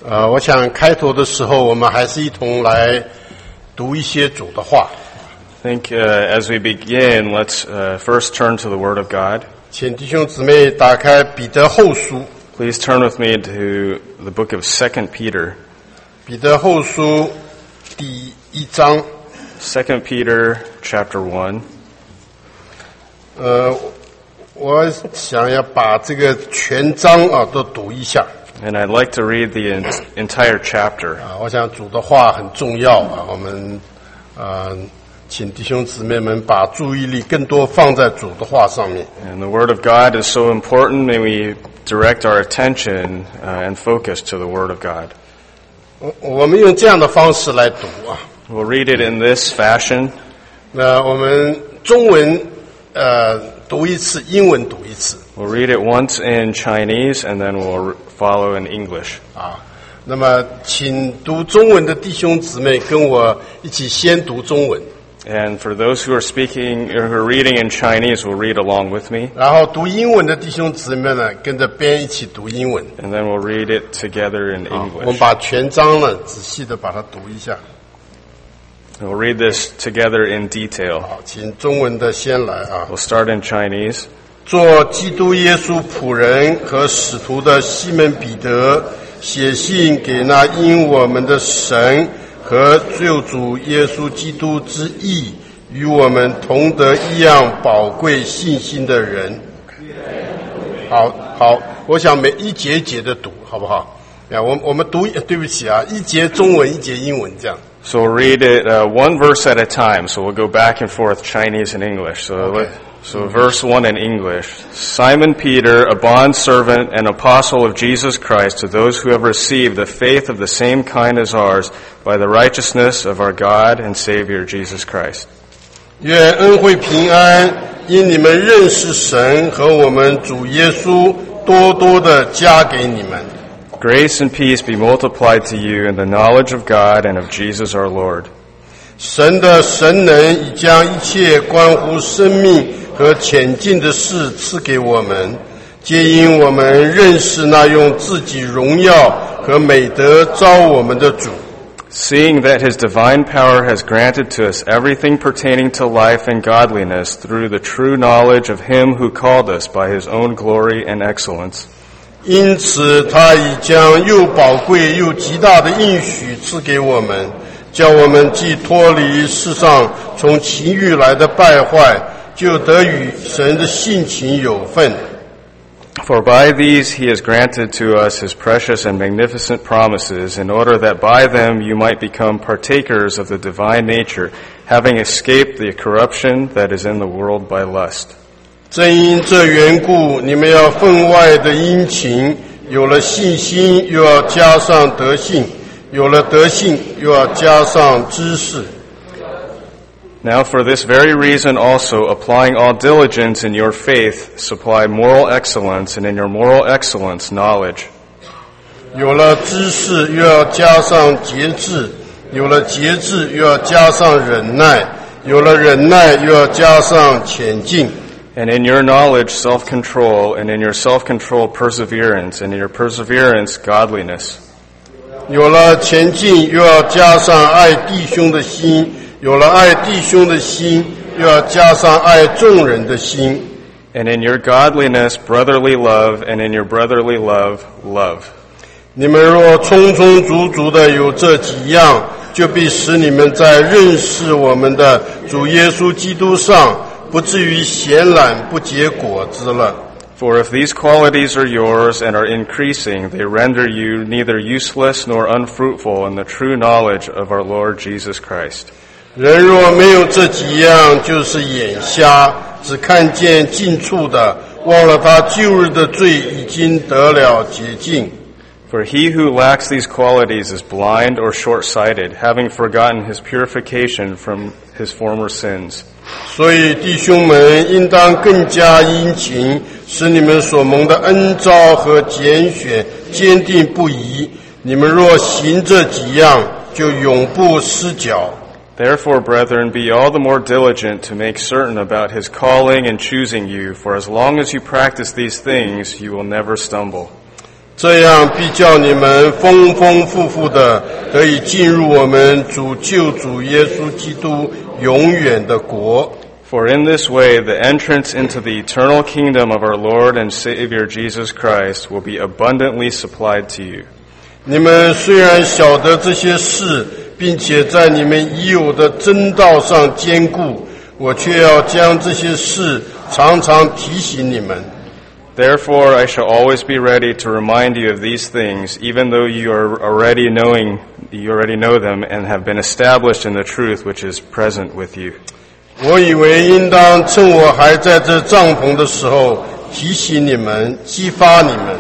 我想开头的时候，我们还是一同来读一些主的话。 I think as we begin, let's first turn to the Word of God. 请弟兄姊妹打开彼得后书。 Please turn with me to the book of 2 Peter. 彼得后书第1章。 2 Peter chapter 1. 我想要把这个全章都读一下。 And I'd like to read the entire chapter. 我想主的话很重要我们请弟兄姊妹们把注意力更多放在主的话上面。 And the Word of God is so important. May we direct our attention and focus to the Word of God. 我们用这样的方式来读 We'll read it in this fashion. 我们中文读一次，英文读一次。 We'll read it once in Chinese and then we'll follow in English. 那么请读中文的弟兄姊妹跟我一起先读中文。 And for those who are speaking or who are reading in Chinese, will read along with me. 然后读英文的弟兄姊妹呢，跟着编一起读英文。 And then we'll read it together in 我们 English. 把全章呢仔细的把它读一下。 We'll read this together in detail. 好，请中文的先来 We'll start in Chinese. 做基督耶稣仆人和使徒的西门彼得，写信给那因我们的神和救主耶稣基督之义与我们同得一样宝贵信心的人。好，我想每一节一节的读，好不好？我们读，对不起一节中文，一节英文这样。 So we'll read it one verse at a time. So we'll go back and forth, Chinese and English. So verse 1 in English. Simon Peter, a bondservant and apostle of Jesus Christ, to those who have received the faith of the same kind as ours, by the righteousness of our God and Savior Jesus Christ. 愿恩惠平安，因你们认识神和我们主耶稣，多多的加给你们。 Grace and peace be multiplied to you in the knowledge of God and of Jesus our Lord. 神的神能已将一切关乎生命和前进的事赐给我们，皆因我们认识那用自己荣耀和美德召我们的主。 Seeing that his divine power has granted to us everything pertaining to life and godliness through the true knowledge of him who called us by his own glory and excellence. 因此他已将又宝贵又极大的应许赐给我们，叫我们既脱离世上从情欲来的败坏，就得与神的性情有份。 For by these he has granted to us his precious and magnificent promises, in order that by them you might become partakers of the divine nature, having escaped the corruption that is in the world by lust. 正因这缘故，你们要分外的殷勤，有了信心，又要加上德性；有了德性，又要加上知识。 Now for this very reason also, applying all diligence in your faith, supply moral excellence, and in your moral excellence, knowledge. 有了知识，又要加上节制；有了节制，又要加上忍耐；有了忍耐，又要加上前进。 And in your knowledge, self-control, and in your self-control, perseverance, and in your perseverance, godliness. 有了前进，又要加上爱弟兄的心；有了爱弟兄的心，又要加上爱众人的心。 And in your godliness, brotherly love, and in your brotherly love, love. 你们若充充足足的有这几样，就必使你们在认识我们的主耶稣基督上，不至于闲懒不结果子了。 For if these qualities are yours and are increasing, they render you neither useless nor unfruitful in the true knowledge of our Lord Jesus Christ. 人若没有这几样，就是眼瞎，只看见近处的，忘了他旧日的罪已经得了洁净。 For he who lacks these qualities is blind or short-sighted, having forgotten his purification from his former sins. 所以弟兄们应当更加殷勤，使你们所蒙的恩召和拣选坚定不移。你们若行这几样，就永不失脚。 Therefore, brethren, be all the more diligent to make certain about his calling and choosing you, for as long as you practice these things, you will never stumble. 这样必叫你们丰丰富富的得以进入我们主救主耶稣基督永远的国。 For in this way, the entrance into the eternal kingdom of our Lord and Savior Jesus Christ will be abundantly supplied to you. 你们虽然晓得这些事，并且在你们已有的真道上坚固，我却要将这些事常常提醒你们。 Therefore, I shall always be ready to remind you of these things, even though you already know them and have been established in the truth which is present with you. 我以为应当趁我还在这帐篷的时候提醒你们，激发你们。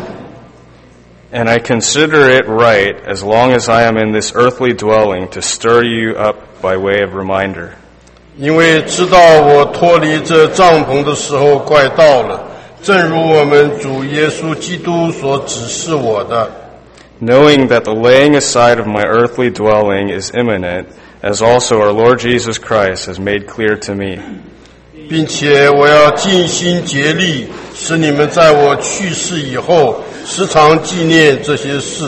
And I consider it right, as long as I am in this earthly dwelling, to stir you up by way of reminder. 因为知道我脱离这帐篷的时候快到了，正如我们主耶稣基督所指示我的。 Knowing that the laying aside of my earthly dwelling is imminent, as also our Lord Jesus Christ has made clear to me. 并且我要尽心竭力，使你们在我去世以后时常纪念这些事。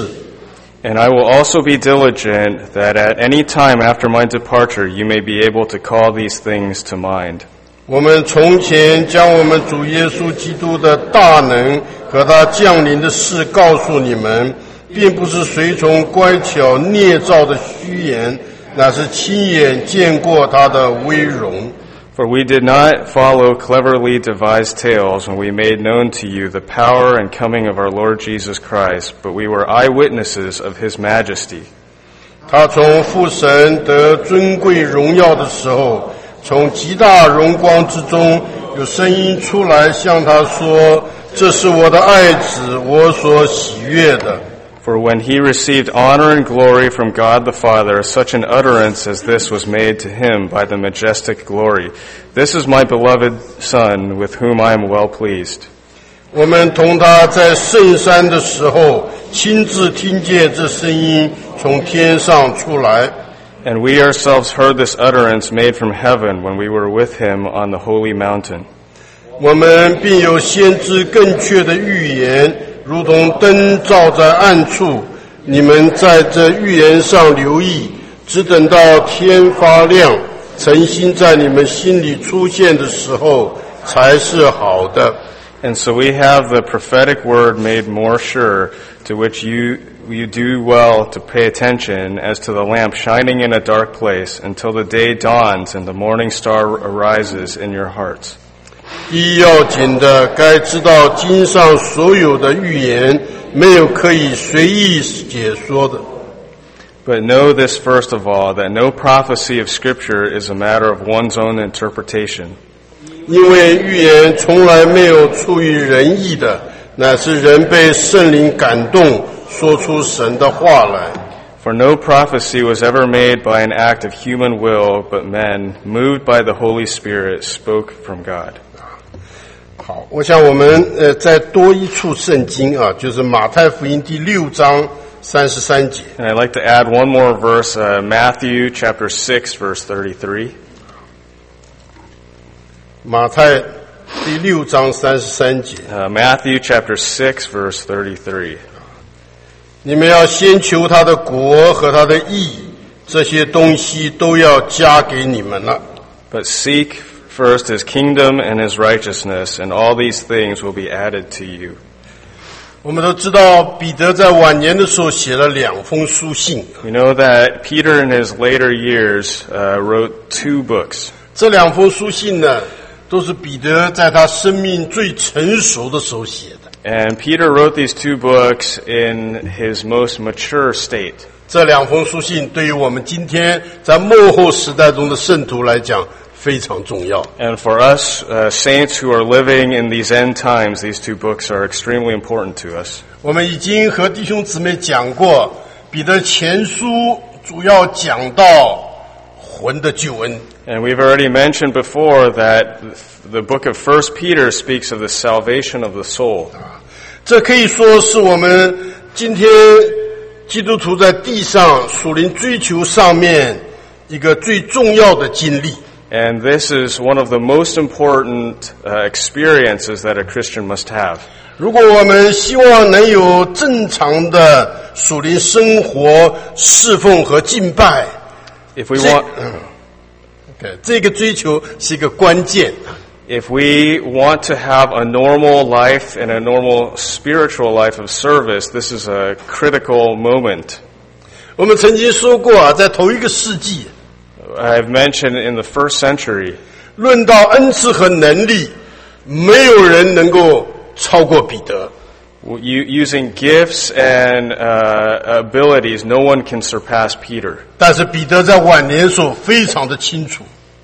And I will also be diligent that at any time after my departure you may be able to call these things to mind. 我们从前将我们主耶稣基督的大能和他降临的事告诉你们，并不是随从乖巧捏造的虚言，乃是亲眼见过他的威荣。 For we did not follow cleverly devised tales when we made known to you the power and coming of our Lord Jesus Christ, but we were eyewitnesses of His majesty. 他从父神得尊贵荣耀的时候，从极大荣光之中有声音出来向他说，这是我的爱子，我所喜悦的。 For when he received honor and glory from God the Father, such an utterance as this was made to him by the majestic glory. This is my beloved Son, with whom I am well pleased. 我们同他在圣山的时候，亲自听见这声音从天上出来。 And we ourselves heard this utterance made from heaven when we were with him on the holy mountain. 我们并有先知更确的预言，如同灯照在暗处，你们在这预言上留意，只等到天发亮，诚心在你们心里出现的时候，才是好的。 And so we have the prophetic word made more sure, to which you do well to pay attention, as to the lamp shining in a dark place, until the day dawns and the morning star arises in your hearts. 第一要紧的，该知道经上所有的预言，没有可以随意解说的。 But know this first of all, that no prophecy of Scripture is a matter of one's own interpretation. 因为预言从来没有出于人意的，乃是人被圣灵感动，说出神的话来。 For no prophecy was ever made by an act of human will, but men, moved by the Holy Spirit, spoke from God. 好，我想我们再多一处圣经啊，就是马太福音第6章33节。 And I'd like to add one more verse, Matthew chapter 6, verse 33. 马太第6章33节。 Matthew chapter 6, verse 33. 你们要先求他的国和他的义，这些东西都要加给你们了。 But seek first his kingdom and his righteousness, and all these things will be added to you. 我们都知道，彼得在晚年的时候写了2封书信。 We know that Peter in his later years wrote 2 books. 这2封书信呢，都是彼得在他生命最成熟的时候写的。 And Peter wrote these 2 books in his most mature state. 这2封书信对于我们今天在末后时代中的圣徒来讲非常重要。 And for us, saints who are living in these end times, these 2 books are extremely important to us. 我们已经和弟兄姊妹讲过，彼得前书主要讲到魂的救恩。 And we've already mentioned before that the book of 1 Peter speaks of the salvation of the soul. 这可以说是我们今天基督徒在地上属灵追求上面一个最重要的经历。 And this is one of the most important experiences that a Christian must have. 如果我们希望能有正常的属灵生活、侍奉和敬拜， If we want, 这个追求是一个关键。 if we want to have a normal life and a normal spiritual life of service, this is a critical moment. 我们曾经说过啊，在头一个世纪， I've mentioned in the first century, 论到恩赐和能力，没有人能够超过彼得。 using gifts and abilities, no one can surpass Peter. 但是彼得在晚年的时候非常的清楚，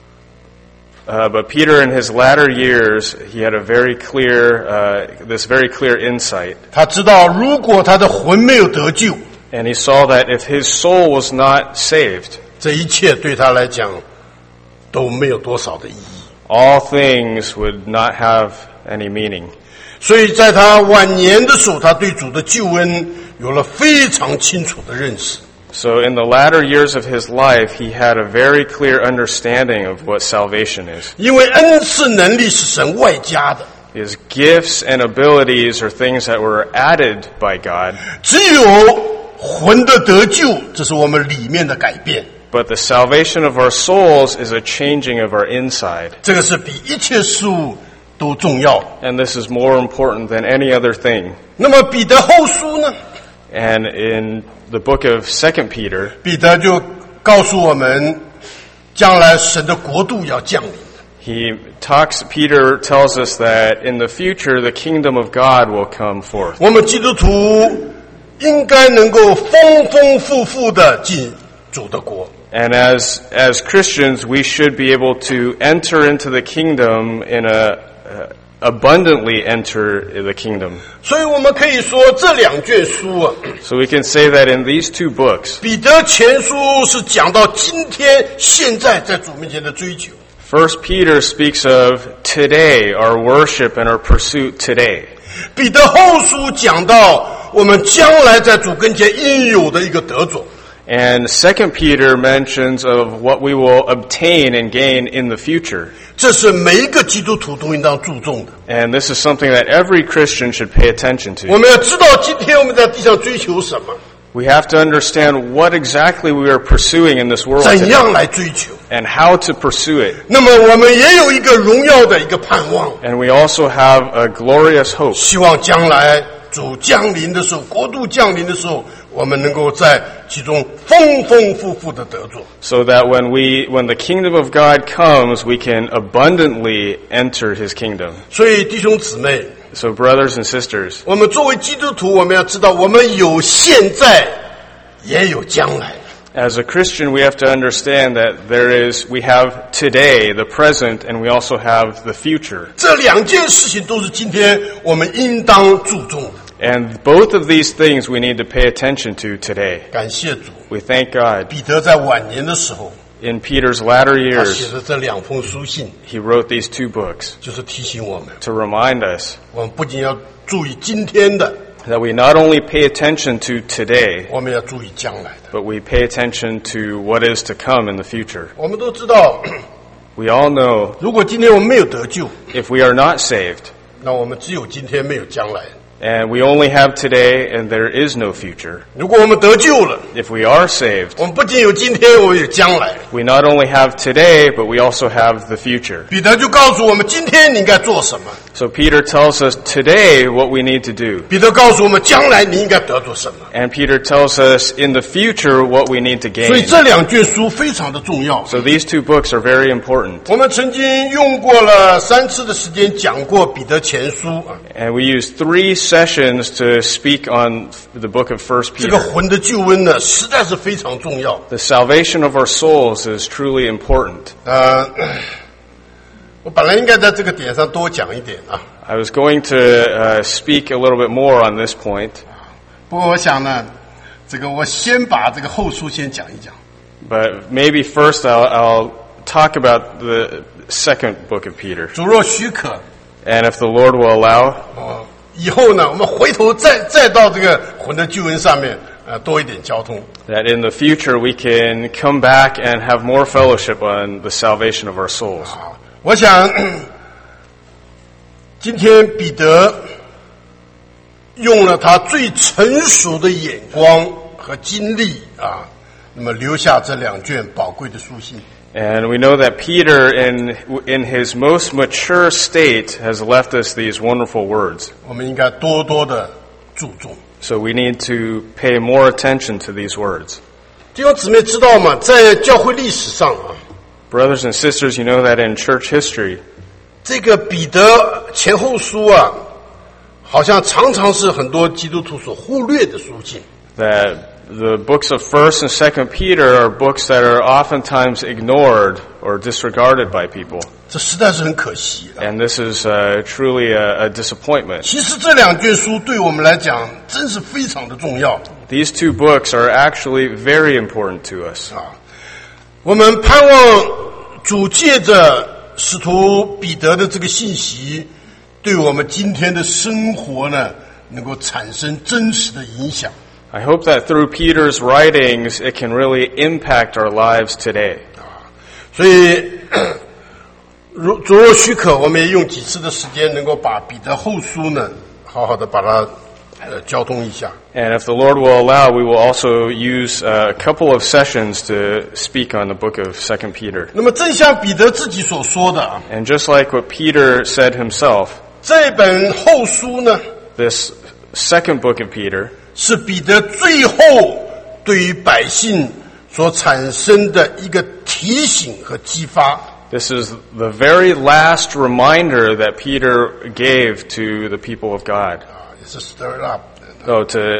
But Peter, in his latter years, he had a very clear, this very clear insight, 他知道如果他的魂没有得救， and he saw that if his soul was not saved, 这一切对他来讲都没有多少的意义。 all things would not have any meaning. 所以在他晚年的时候，他对主的救恩有了非常清楚的认识。 So in the latter years of his life, he had a very clear understanding of what salvation is. 因为恩赐能力是神外加的， His gifts and abilities are things that were added by God, 只有魂的得救，这是我们里面的改变。 but the salvation of our souls is a changing of our inside. 这个是比一切事物都重要。 And this is more important than any other thing. 那么彼得后书呢？ And in the book of 2 Peter, 彼得就告诉我们，将来神的国度要降临。 Peter tells us that in the future the kingdom of God will come forth. 我们基督徒应该能够丰丰富富的进主的国。 And as Christians, we should be able to enter into the kingdom in abundantly enter the kingdom. 所以我们可以说这两卷书啊， So we can say that in these two books, 彼得前书是讲到今天现在在主面前的追求， 1 Peter speaks of today, our worship and our pursuit today. 彼得后书讲到我们将来在主跟前应有的一个得着。 And 2 Peter mentions of what we will obtain and gain in the future. 这是每一个基督徒都应当注重的。 And this is something that every Christian should pay attention 我 to. 们要知道今天我们在地上追求什么， We have to understand what exactly we are pursuing in this world 怎 today, 样来追求。 and how to pursue it. 那么我们也有一个荣耀的一个盼望， And we also have a glorious hope 希望将来主降临的时候，国度降临的时候，我们能够在其中丰丰富富的得着。 so that when the kingdom of God comes, we can abundantly enter his kingdom. 所以弟兄姊妹， So brothers and sisters, 我们作为基督徒，我们要知道，我们有现在，也有将来。 as a Christian, we have to understand that we have today, the present, and we also have the future. 这两件事情都是今天我们应当注重的。 And both of these things we need to pay attention to today. 感谢主， We thank God. 彼得在晚年的时候， In Peter's latter 他写 years, 的这两封书信， he wrote these two books 就是提醒我们， to remind us 我们不仅要注意今天的， that we not only pay attention to today, 我们要注意将来的。 but we pay attention to what is to come in the future. 我们都知道， We all know 如果今天我们没有得救， if we are not saved, 那我们只有今天没有将来。 and we only have today and there is no future. 如果我们得救了， If we are saved, 我们不仅有今天，我们有将来。 we not only have today, but we also have the future. 彼得就告诉我们，今天你应该做什么； So Peter tells us today what we need to do. 彼得告诉我们，将来你应该得着什么。 And Peter tells us in the future what we need to 所以 gain. 这两卷书非常的重要。 So these two books are very important. 我们曾经用过了3次的时间讲过彼得前书啊， And we used 3 sessions to speak on the book of 1 这个 Peter. 魂的救恩呢，实在是非常重要。 The salvation of our souls is truly important. 我本来应该在这个点上多讲一点啊， I was going to speak a little bit more on this point, 不过我想呢，这个我先把这个后书先讲一讲。 but maybe first I'll talk about the second book of Peter. 主若许可， And if the Lord will allow, 以后呢，我们回头再到这个魂的救恩上面，多一点交通。 that in the future we can come back and have more fellowship on the salvation of our souls. 我想，今天彼得用了他最成熟的眼光和经历啊，那么留下这2卷宝贵的书信。 And we know that Peter, in his most mature state, has left us these wonderful words. 我们应该多多的注重。 So we need to pay more attention to these words. 弟兄姊妹知道吗？在教会历史上啊， Brothers and sisters, you know that in church history, 这个彼得前后书啊，好像常常是很多基督徒所忽略的书信。 that the books of 1st and 2nd Peter are books that are oftentimes ignored or disregarded by people. 这实在是很可惜的。 And this is truly a disappointment. 其实这2卷书对我们来讲真是非常的重要 These two books are actually very important to us. 啊！我们盼望主借着使徒彼得的这个信息，对我们今天的生活呢，能够产生真实的影响。 I hope that through Peter's writings, it can really impact our lives today. 所以，主若许可，我们也用几次的时间，能够把彼得后书呢，好好的把它交通一下。 And if the Lord will allow, we will also use a couple of sessions to speak on the book of 2nd Peter. 那么，正像彼得自己所说的啊， And just like what Peter said himself, 这本后书呢， this 2nd book of Peter 是彼得最后对于百姓所产生的一个提醒和激发。 This is the very last reminder that Peter gave to the people of God. 也是 stir up。 Oh,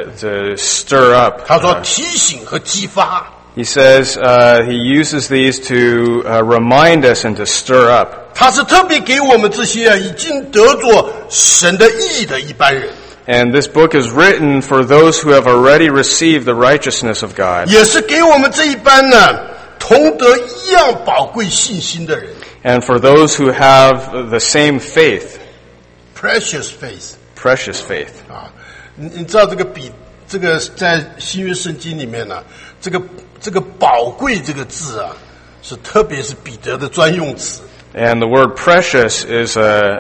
to stir up. 他说提醒和激发。 He says he uses these to remind us and to stir up. 他是特别给我们这些已经得着神的义的一般人， And this book is written for those who have already received the righteousness of God. 也是给我们这一班呢同得一样宝贵信心的人。 And for those who have the same faith, Precious faith precious faith. 啊，你知道这个在新约圣经里面呢，这个宝贵这个字啊，是特别是彼得的专用词。 And the word precious is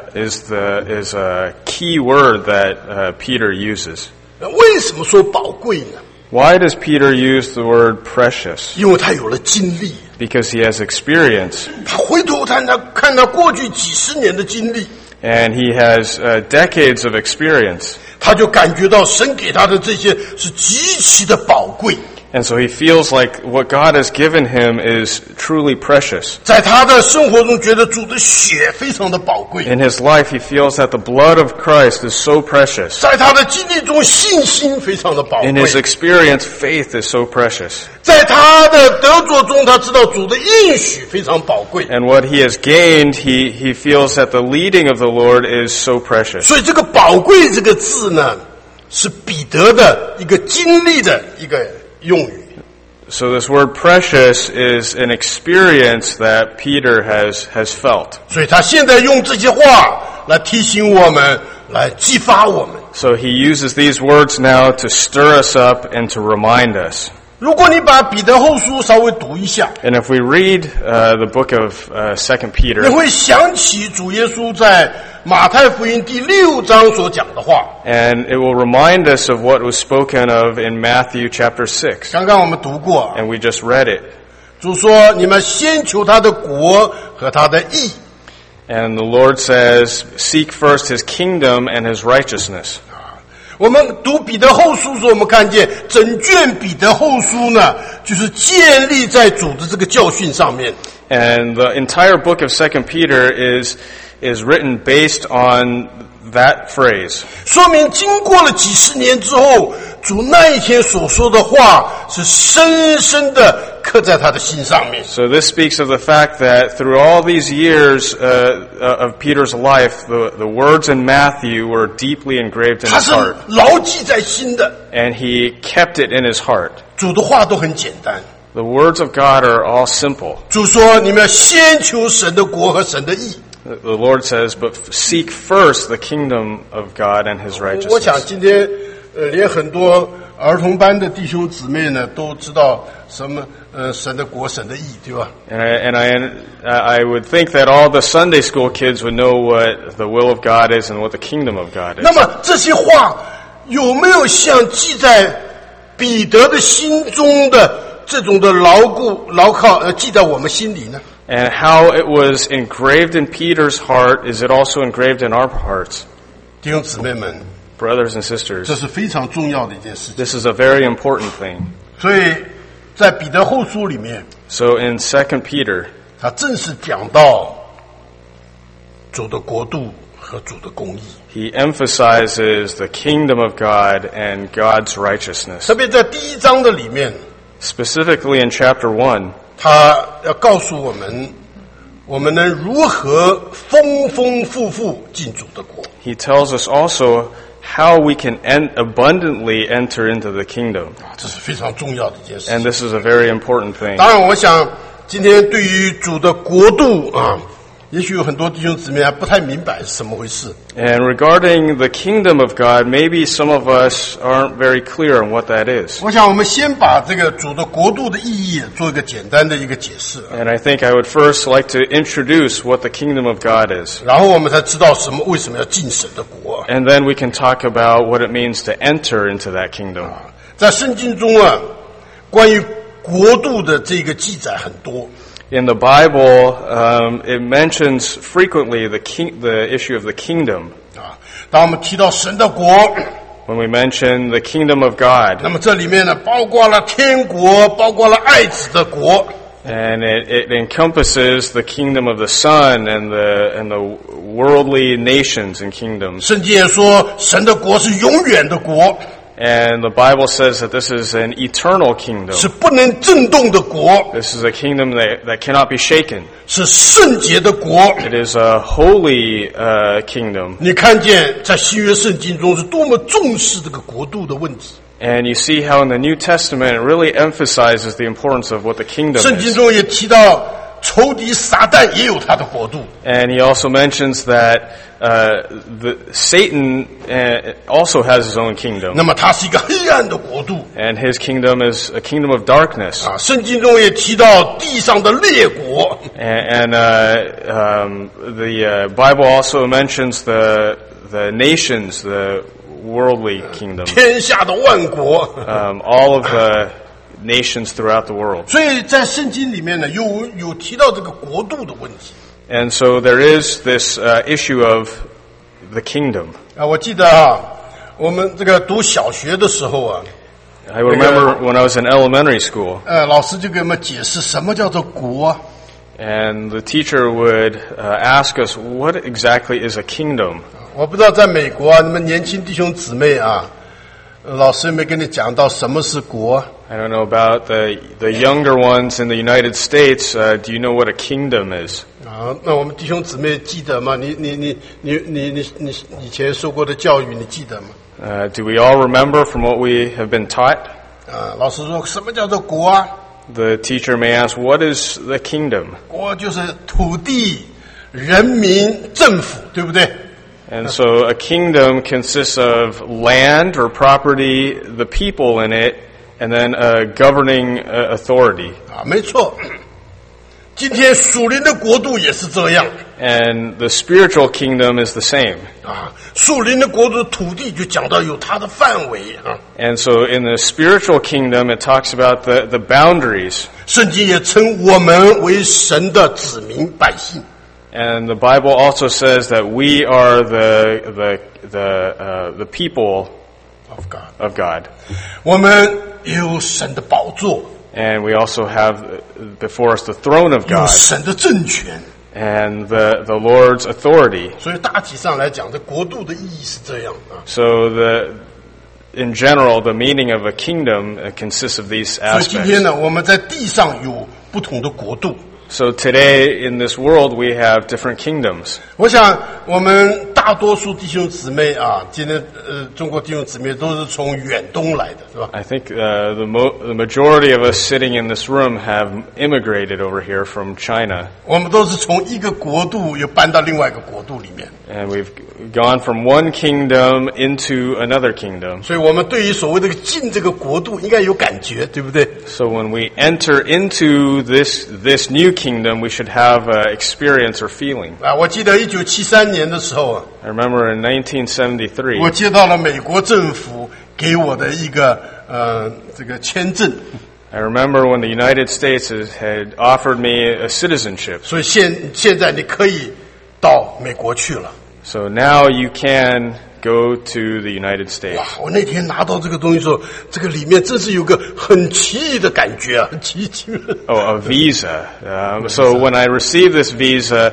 a key word that Peter uses. 为什么说宝贵呢？ Why does Peter use the word precious? 因为他有了经历， Because he has experience, 他回头看他过去几十年的经历， and he has decades of experience. 他就感觉到神给他的这些是极其的宝贵。 And so he feels like what God has given him is truly precious. 在他的生活中，觉得主的血非常的宝贵。 In his life, he feels that the blood of Christ is so precious. 在他的经历中，信心非常的宝 In 贵。 his experience, faith is so precious. 在他的得着中，他知道主的应许非常宝贵。 And what he has gained, he feels that the leading of the Lord is so precious. 所以这个宝贵这个字呢，是彼得的一个经历的一个用语。 So this word precious is an experience that Peter has felt. 所以他现在用这些话来提醒我们，来激发我们。 So he uses these words now to stir us up and to remind us. 如果你把彼得后书稍微读一下， And if we read the book of 2nd 你 Peter, 会想起主耶稣在马太福音第6章所讲的话。 and it will remind us of what was spoken of in Matthew chapter 6. 刚刚我们读过， And we just read it. 主说：“你们先求他的国和他的义。” And the Lord says, seek first his kingdom and his righteousness. 我们读彼得后书时，我们看见整卷彼得后书呢，就是建立在主的这个教训上面。 And the entire book of 2nd Peter is written based on that phrase. 说明经过了几十年之后，主那一天所说的话是深深的刻在他的心上面。 So this speaks of the fact that through all these years of Peter's life, the words in Matthew were deeply engraved in 他 his 是 heart. 牢记在心的。 And he kept it in his heart. 主的话都很简单。 The words of God are all simple. 主说：“你们要先求神的国和神的义。” The Lord says, but seek first the kingdom of God and his 我想 righteousness. 今天连很多儿童班的弟兄姊妹呢都知道什么神的国神的义，对吧？ And I would think that all the Sunday school kids would know what the will of God is and what the kingdom of God is. 那么这些话有没有像记在彼得的心中的这种的牢靠记在我们心里呢？ And how it was engraved in Peter's heart, is it also engraved in our hearts? 弟兄姊妹们， Brothers and 这 sisters, 是非常重要的一件事情。 this is a very important thing. 所以在彼得后书里面， So in 2 Peter, 他正是讲到主的国度和主的公义。 he emphasizes the kingdom of God and God's righteousness. 特别在第1章的里面， Specifically in chapter 1, 他要告诉我们，我们能如何丰丰富富进主的国。 he tells us also how we can abundantly enter into the kingdom. 这是非常重要的一件事 And 情。 this is a very important thing. 当然，我想今天对于主的国度啊，也许有很多弟兄姊妹还不太明白是什么回事。 And regarding the kingdom of God, maybe some of us aren't very clear on what that is. 我想我们先把这个主的国度的意义做一个简单的一个解释， And I think I would first like to introduce what the kingdom of God is. 然后我们才知道为什么要进神的国。 And then we can talk about what it means to enter into that kingdom. 在圣经中啊，关于国度的这个记载很多。 In the Bible, it mentions frequently the issue of the kingdom. 啊，当我们提到神的国， When we mention the kingdom of God, 那么这里面呢，包括了天国，包括了爱子的国。 and it encompasses the kingdom of the Son and the worldly nations and kingdoms. 圣经也说，神的国是永远的国， And the Bible says that this is an eternal kingdom. 是不能震动的国， This is a kingdom that cannot be shaken. 是圣洁的国。 It is a holy kingdom. 你看见在新约圣经中是多么重视这个国度的问题。 And you see how in the New Testament it really emphasizes the importance of what the kingdom 圣经 is. 中也提到，仇敌撒旦也有他的国度。 And he also mentions that Satan also has his own kingdom. 那么它是一个黑暗的国度 And his kingdom is a kingdom of darkness. 啊。圣经中也提到地上的列国， And the Bible also mentions the nations, the worldly kingdom, 天下的万国。 all of the nations throughout the world. 所以在圣经里面呢，有提到这个国度的问题 And so there is this issue of the kingdom. 啊。我记得啊，我们这个读小学的时候啊， I remember when I was in elementary school, 老师就给我们解释什么叫做国啊。 and the teacher would ask us, what exactly is a kingdom? 我不知道在美国啊，你们年轻弟兄姊妹啊，老师有没有跟你讲到什么是国？ I don't know about the younger ones in the United States. Do you know what a kingdom is? 啊，那我们弟兄姊妹记得吗？你以前受过的教育，你记得吗？ Do we all remember from what we have been taught? 啊，老师说什么叫做国啊？ The teacher may ask, what is the kingdom? 国就是土地、人民、政府，对不对？ And so a kingdom consists of land or property, the people in it, and then a governing authority. 啊，没错。今天属灵的国度也是这样 And the spiritual kingdom is the same. 啊，属灵的国度的土地就讲到有它的范围啊。 And so in the spiritual kingdom, it talks about the boundaries. 圣经也称我们为神的子民百姓。 And the Bible also says that we are the people of God. of God. 我们有神的宝座， And we also have before us the throne of 有 God 神的政权。 and the Lord's authority. 所以大体上来讲，这国度的意义是这样啊。 So in general, the meaning of a kingdom consists of these 所以今天 aspects. 呢，我们在地上有不同的国度。 So today in this world, we have different kingdoms. 我想我们大多数弟兄姊妹啊，今天中国弟兄姊妹都是从远东来的，是吧？ I think the majority of us sitting in this room have immigrated over here from China. 我们都是从一个国度又搬到另外一个国度里面， And we've gone from one kingdom into another kingdom. 所以我们对于所谓的进这个国度应该有感觉，对不对？ So when we enter into this new kingdom, we should have experience or feeling. 啊，我记得1973年的时候啊， I remember in 1973, 我接到了美国政府给我的一个这个签证， I remember when the United States had offered me a citizenship. 所以现在你可以到美国去了。 So now you can go to the United States. 哇！我那天拿到这个东西的时候，这个里面真是有个很奇异的感觉啊，很奇异。 Oh, a visa. So when I received this visa,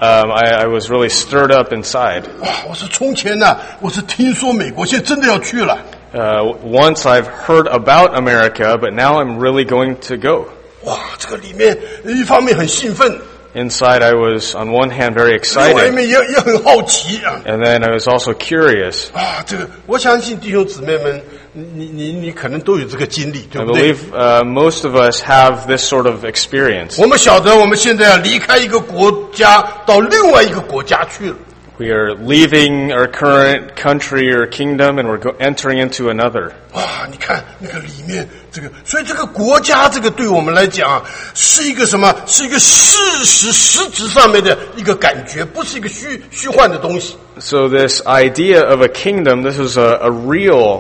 I was really stirred up inside. 哇！我说从前呢，我是听说美国，现在真的要去了。 Once I've heard about America, but now I'm really going to go. 哇！这个里面一方面很兴奋， Inside, I was on one hand very 另外一 excited, 面也很好奇啊。 and then I was also curious. 啊，这个我相信弟兄姊妹们，你可能都有这个经历，对 I 不对？ believe most of us have this sort of experience. 我们晓得我们现在要离开一个国家到另外一个国家去了。 We are leaving our current country or kingdom, and we're entering into another. 哇，你看那个里面这个，所以这个国家这个对我们来讲啊，是一个什么？是一个实质上面的一个感觉，不是一个虚幻的东西。 So this idea of a kingdom, this is a real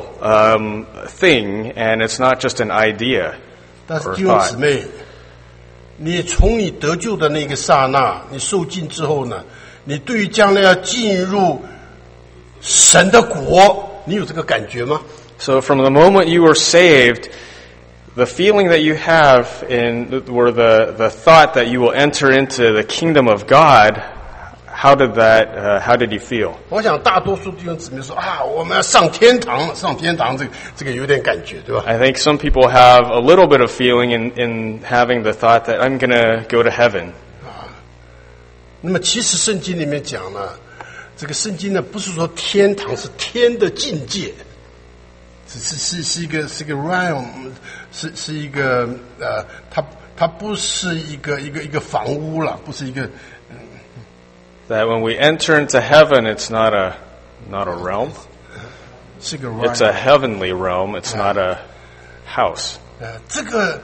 thing, and it's not just an idea 但是 or 弟兄 thought. 姊妹，你从你得救的那个刹那，你受尽之后呢，你对于将来要进入神的国，你有这个感觉吗？ So from the moment you were saved, the feeling that you have or the thought that you will enter into the kingdom of God, how did you feel? 我想大多数弟兄姊妹说啊，我们要上天堂，上天堂，这个有点感觉，对吧？ I think some people have a little bit of feeling in having the thought that I'm going to go to heaven. 那么其实圣经里面讲呢，这个圣经呢不是说天堂是天的境界，是一个realm， 是一个它不是一个房屋了，不是一个。 That when we enter into heaven, it's not a realm. 是个 It's a heavenly realm. It's not a house. 这个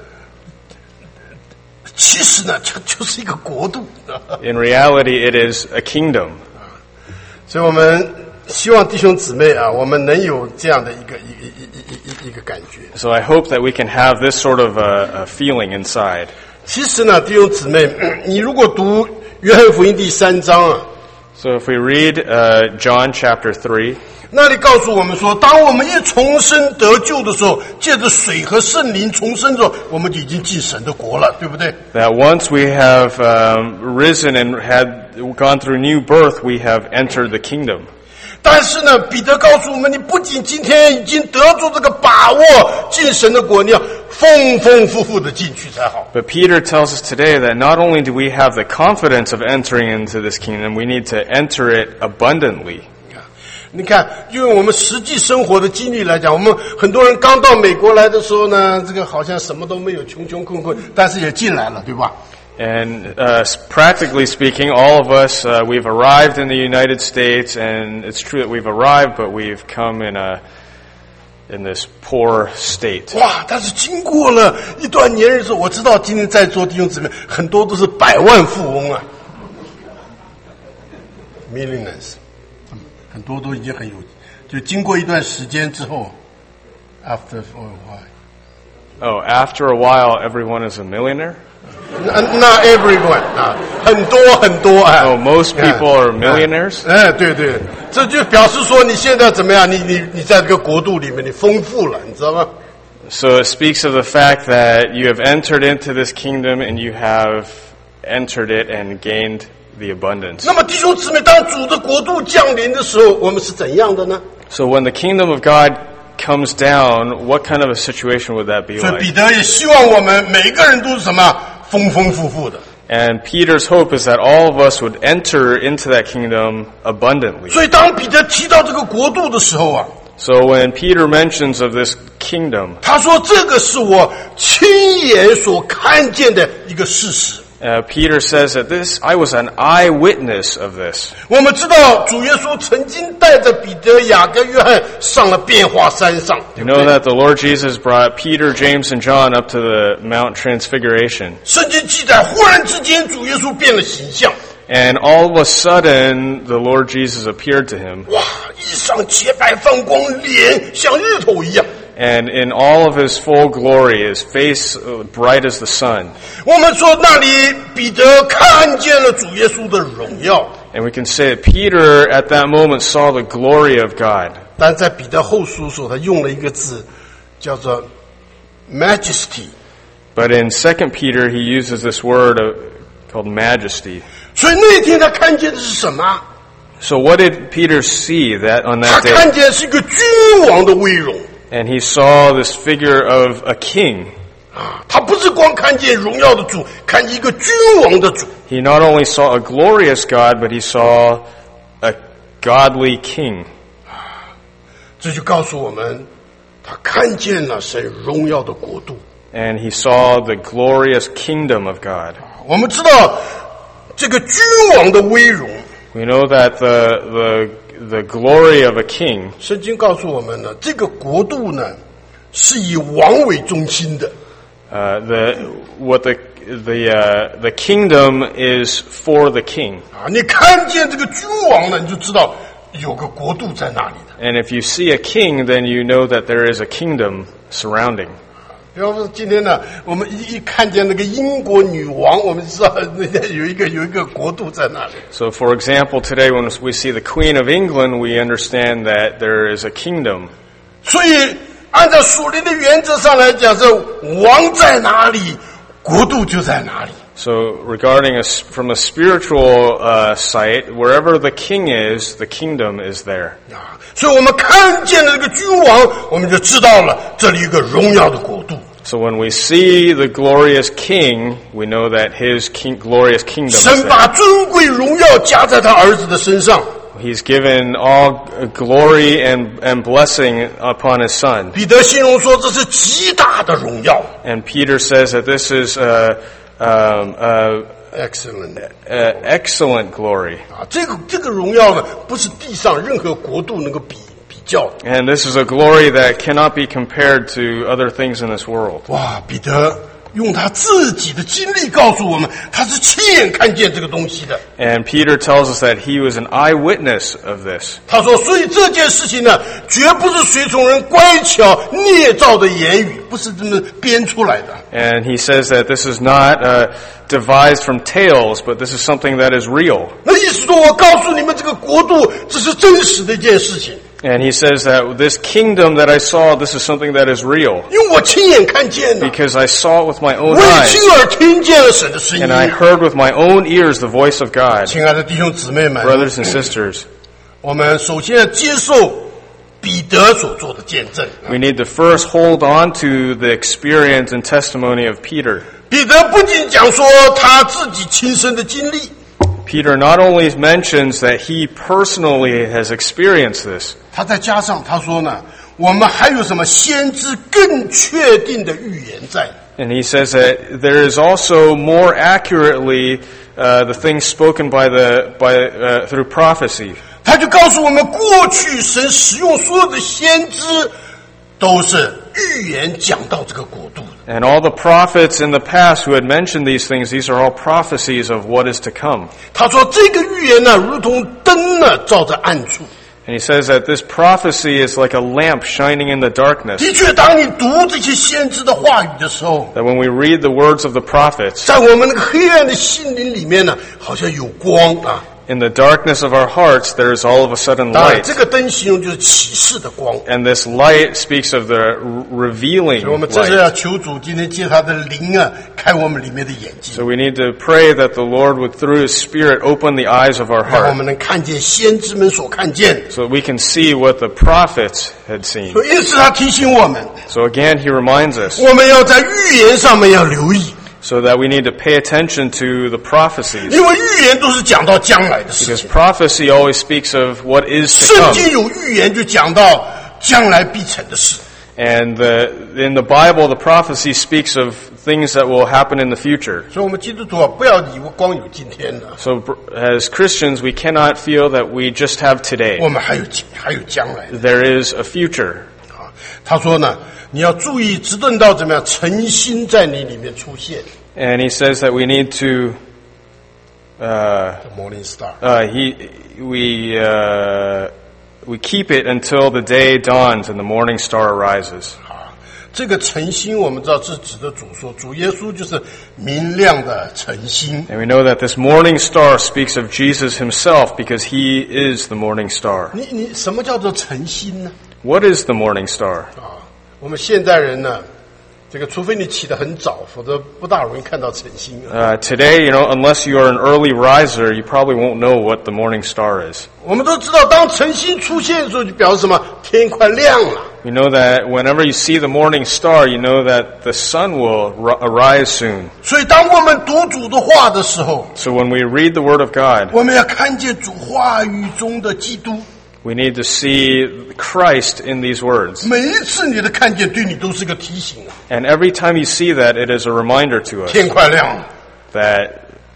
其实呢就是一个国度。 In reality, it is a kingdom. 所以我们希望弟兄姊妹啊，我们能有这样的一个感觉。 So I hope that we can have this sort of a feeling inside. 其实呢，弟兄姊妹，你如果读约翰福音第3章啊， So if we read John chapter 3, 那里告诉我们说，当我们一重生得救的时候，借着水和圣灵重生之后，我们就已经进神的国了，对不对？ that once we have risen and gone through new birth, we have entered the kingdom. 但是呢，彼得告诉我们，你不仅今天已经得住这个把握进神的国，你要丰丰富富的进去才好。 But Peter tells us today that not only do we have the confidence of entering into this kingdom, we need to enter it abundantly. 你看，因为我们实际生活的经历来讲，我们很多人刚到美国来的时候呢，这个好像什么都没有，穷穷困困，但是也进来了，对吧？ And practically speaking, all of us, we've arrived in the United States, and it's true that we've arrived, but we've come in this poor state. 哇！但是经过了一段年日之后，我知道今天在座弟兄姊妹很多都是百万富翁啊 ，millionaires， 很多都已经很有，就经过一段时间之后 ，after a while， Oh, after a while, everyone is a millionaire? not everyone 啊，很多啊。 Oh, most people are millionaires? 对，这就表示说你现在怎么样？你在这个国度里面你丰富了，你知道吗？ So it speaks of the fact that you have entered into this kingdom and you have entered it and gained the abundance. 那么弟兄姊妹，当主的国度降临的时候，我们是怎样的呢？ So when the kingdom of God comes down, what kind of a situation would that be 所以 like? 彼得也希望我们每个人都是什么丰丰富富的。 And Peter's hope is that all of us would enter into that kingdom abundantly. 所以当彼得提到这个国度的时候啊， So when Peter mentions of this kingdom, 他说这个是我亲眼所看见的一个事实。 Peter says that I was an eyewitness of this. 我们知道主耶稣曾经带着彼得、雅各、约翰上了变化山上， You know that the Lord Jesus brought Peter, James, and John up to the Mount Transfiguration. 圣经记载，忽然之间主耶稣变了形象。 And all of a sudden, the Lord Jesus appeared to him. 哇，衣裳洁白放光，脸像日头一样。 And in all of his full glory, his face bright as the sun. 我们说那里彼得看见了主耶稣的荣耀， And we can say that Peter at that moment saw the glory of God. 但在彼得后书时候，他用了一个字，叫做 majesty。 But in 2 Peter, he uses this word called majesty. 所以那天他看见的是什么？ So what did Peter see on 他 that 看 day? 见是一个君王的威荣 And he saw this figure of a king. 啊！他不是光看见荣耀的主，看见一个君王的主。 He not only saw a glorious God, but he saw a godly king. 这就告诉我们，他看见了神荣耀的国度。 And he saw the glorious kingdom of God. 我们知道这个君王的威荣， We know that the glory of a king, 圣经告诉我们呢，这个国度呢是以王为中心的。 the kingdom is for the king. 啊，你看见这个君王呢，你就知道有个国度在那里的。 And if you see a king, then you know that there is a kingdom surrounding. 比方说今天呢，我们一看见那个英国女王，我们知道那有一个国度在那里。 So for example, today when we see the Queen of England, we understand that there is a kingdom. 所以按照属灵的原则上来讲，是王在哪里，国度就在哪里。 So regarding from a spiritual sight, wherever the king is, the kingdom is there. 啊，所以我们看见了这个君王，我们就知道了这里有一个荣耀的国度。 So when we see the glorious king, we know that his glorious kingdom is 神把 there. 尊贵荣耀加在他儿子的身上。 He's given all glory and blessing upon his son. 彼得形容说这是极大的荣耀。 And Peter says that this is Excellent excellent glory. 啊，这个荣耀呢，不是地上任何国度能够比较的。 And this is a glory that cannot be compared to other things in this world. 哇，彼得用他自己的经历告诉我们，他是亲眼看见这个东西的。 And Peter tells us that he was an eyewitness of this. 他说，所以这件事情呢，绝不是随从人乖巧捏造的言语，不是这么编出来的。 And he says that this is not devised from tales, but this is something that is real. 那意思说，我告诉你们，这个国度这是真实的一件事情， And he says that this kingdom that I saw, this is something that is real. 因为我亲眼看见了， Because I saw it with my 我 own 也 eyes. 亲耳听见了神的声音 And。I heard with my own ears the voice of God. 亲爱的弟兄姊妹们， Brothers and sisters, 我们首先要接受彼得所做的见证。 we need to first hold on to the experience and testimony of Peter. 彼得不仅讲说他自己亲身的经历， Peter not only mentions that he personally has experienced this, 他再加上他说呢，我们还有什么先知更确定的预言在。 and he says that there is also more accurately the things spoken through prophecy. 他就告诉我们，过去神使用所有的先知，都是预言讲到这个国度的。 And all the prophets in the past who had mentioned these things, these are all prophecies of what is to come. 他说这个预言呢，如同灯呢照在暗处。 And he says that this prophecy is like a lamp shining in the darkness. 的确，当你读这些先知的话语的时候， That when we read the words of the prophets, 在我们那个黑暗的心灵里面呢，好像有光啊。 in the darkness of our hearts, there is all of a sudden 当然， light. 这个灯形容就是启示的光。 And this light speaks of the revealing 所以我们这是 light. 要求主今天借他的灵啊，开我们里面的眼睛， So we need to pray that the Lord would, through His Spirit, open the eyes of our 让我 heart 们能看见先知们所看见的。 so that we can see what the prophets had seen. 所以，因此他提醒我们， So again, He reminds us 我们要在预言上面要留意， so that we need to pay attention to the prophecies. 因为预言都是讲到将来的事 Because 情。 prophecy always speaks of what is to 圣 come. 经有预言就讲到将来必成的事。 And in the Bible, the prophecy speaks of things that will happen in the future. 所以，我们基督徒啊，不要以为光有今天的， So as Christians, we cannot feel that we just have today. 我们还有将来的。 There is a future. 啊，他说呢，你要注意，直等到怎么样，诚心在你里面出现。 And he says that we need to The morning star. We keep it until the day dawns and the morning star arises. 这个晨星我们知道是指的主说，主耶稣就是明亮的晨星。 And we know that this morning star speaks of Jesus himself because he is the morning star. 你什么叫做晨星呢？ What is the morning star? 我们现代人呢，这个除非你起得很早，否则不大容易看到晨星。 Today, unless you are an early riser, you probably won't know what the morning star is. 我们都知道，当晨星出现的时候，就表示什么？天快亮了。 You know that whenever you see the morning star, you know that the sun will arise soon. 所以，当我们读主的话的时候， So when we read the Word of God, 我们要看见主话语中的基督。 we need to see Christ in these words. 每一次你的看见，对你都是个提醒啊！ And every time you see that, it is a reminder to us 天快亮了 that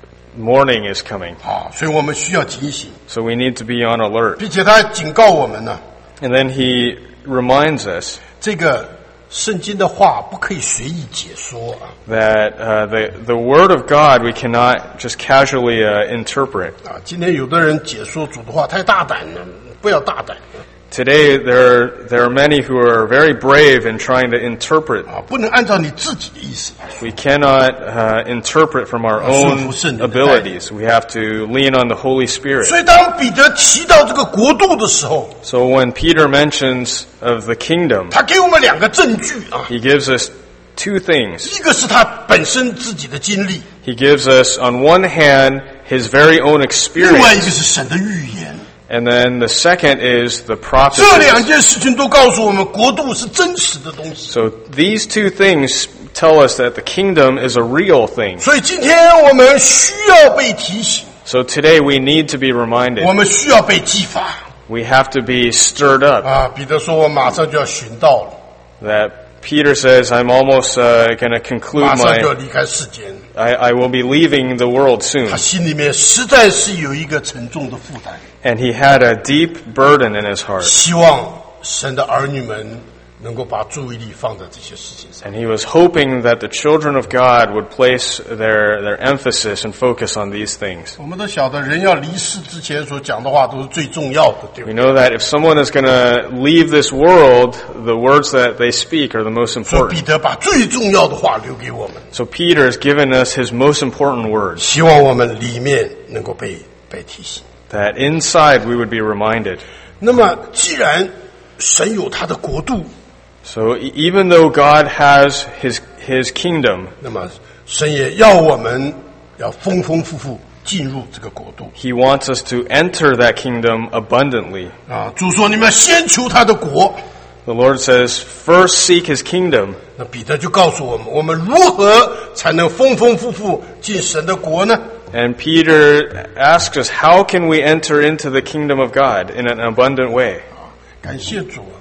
morning is coming. 所以我们需要警醒， So we need to be on alert. 并且他还警告我们呢， And then he reminds us 这个圣经的话不可以随意解说啊！ that the Word of God we cannot just casually interpret. 今天有的人解说主的话太大胆了，不要大胆 Today there are many who are very brave in trying to interpret. 不能按照你自己的意思。 We cannot interpret from our own abilities. We have to lean on the Holy Spirit. 所以当彼得提到这个国度的时候， So when Peter mentions of the kingdom, 他给我们两个证据啊， he gives us two things. 一个是他本身自己的经历， He gives us, on one hand, his very own 另外一个 experience, 是神的预言。 and then the second is the 这两 prophecies. 件事情都告诉我们，国度是真实的东西。 So these two things tell us that the kingdom is a real thing. 所以今天我们需要被提醒， So today we need to be reminded. 我们需要被激发 We have to be stirred up. 啊！彼得说：“我马上就要寻到了， That Peter says, I'm almost going to conclude 马上就要 my... 离开世间。 I will be leaving the world soon. 他心里面实在是有一个沉重的负担， And he had a deep burden in his heart. 希望神的儿女们能够把注意力放在这些事情上。 And he was hoping that the children of God would place their emphasis and focus on these things. 我们都晓得，人要离世之前所讲的话都是最重要的，对不 We 对？ know that if someone is going to leave this world, the words that they speak are the most 所以彼 important. 得把最重要的话留给我们， So Peter has given us his most important words, 希望我们里面能够被提醒。 that inside we would be reminded. 那么，既然神有他的国度， So even though God has his kingdom, 那么神也要我们要丰丰富富进入这个国度 he wants us to enter that kingdom abundantly. 啊！主说：“你们要先求他的国。” The Lord says, first seek his kingdom. 那彼得就告诉我们，我们如何才能丰丰富富进神的国呢？ And Peter asks us, how can we enter into the kingdom of God in an abundant way? 感谢主啊！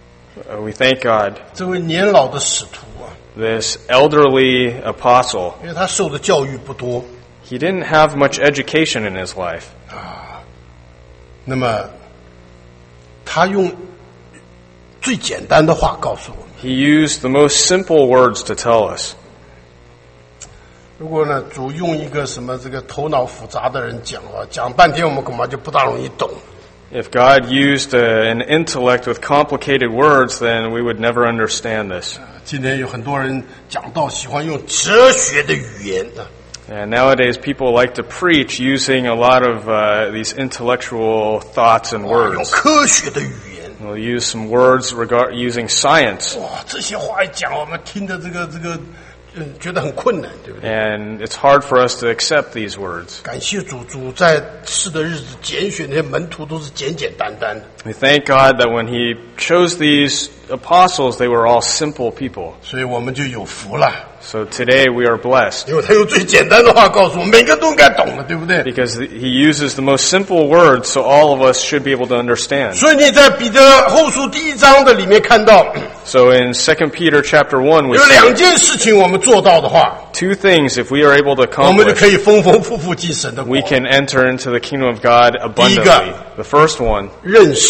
We thank God. 这位年老的使徒啊， This elderly apostle, 因为他受的教育不多， he didn't have much education in his life. 那么他用最简单的话告诉我们。 He used the most simple words to tell us. 如果呢，主用一个什么这个头脑复杂的人讲啊，讲半天我们恐怕就不大容易懂。 If God used an intellect with complicated words, then we would never understand this. 今天有很多人讲道喜欢用哲学的语言啊， And nowadays people like to preach using a lot of these intellectual thoughts and 用 words. 科学的语言。 We'll use some words using science. 哇，这些话一讲，我们听的这个觉得很困难，对不对？ And it's hard for us to accept these words. 感谢主，主在世的日子拣选那些门徒都是简简单单的， We thank God that when He chose these apostles, they were all simple people. 所以我们就有福了。 So today we are blessed 因为他用最简单的话告诉我们，每个人都应该懂的，对不对？ because He uses the most simple words, so all of us should be able to understand. 所以你在彼得后书第1章的里面看到， So in 2 Peter chapter 1, we 有 see 2件事情我们做到的话， two things. If we are able to 我们就 accomplish, 可以丰丰富富进神的国 we。can enter into the kingdom of God abundantly. The first one, 认识，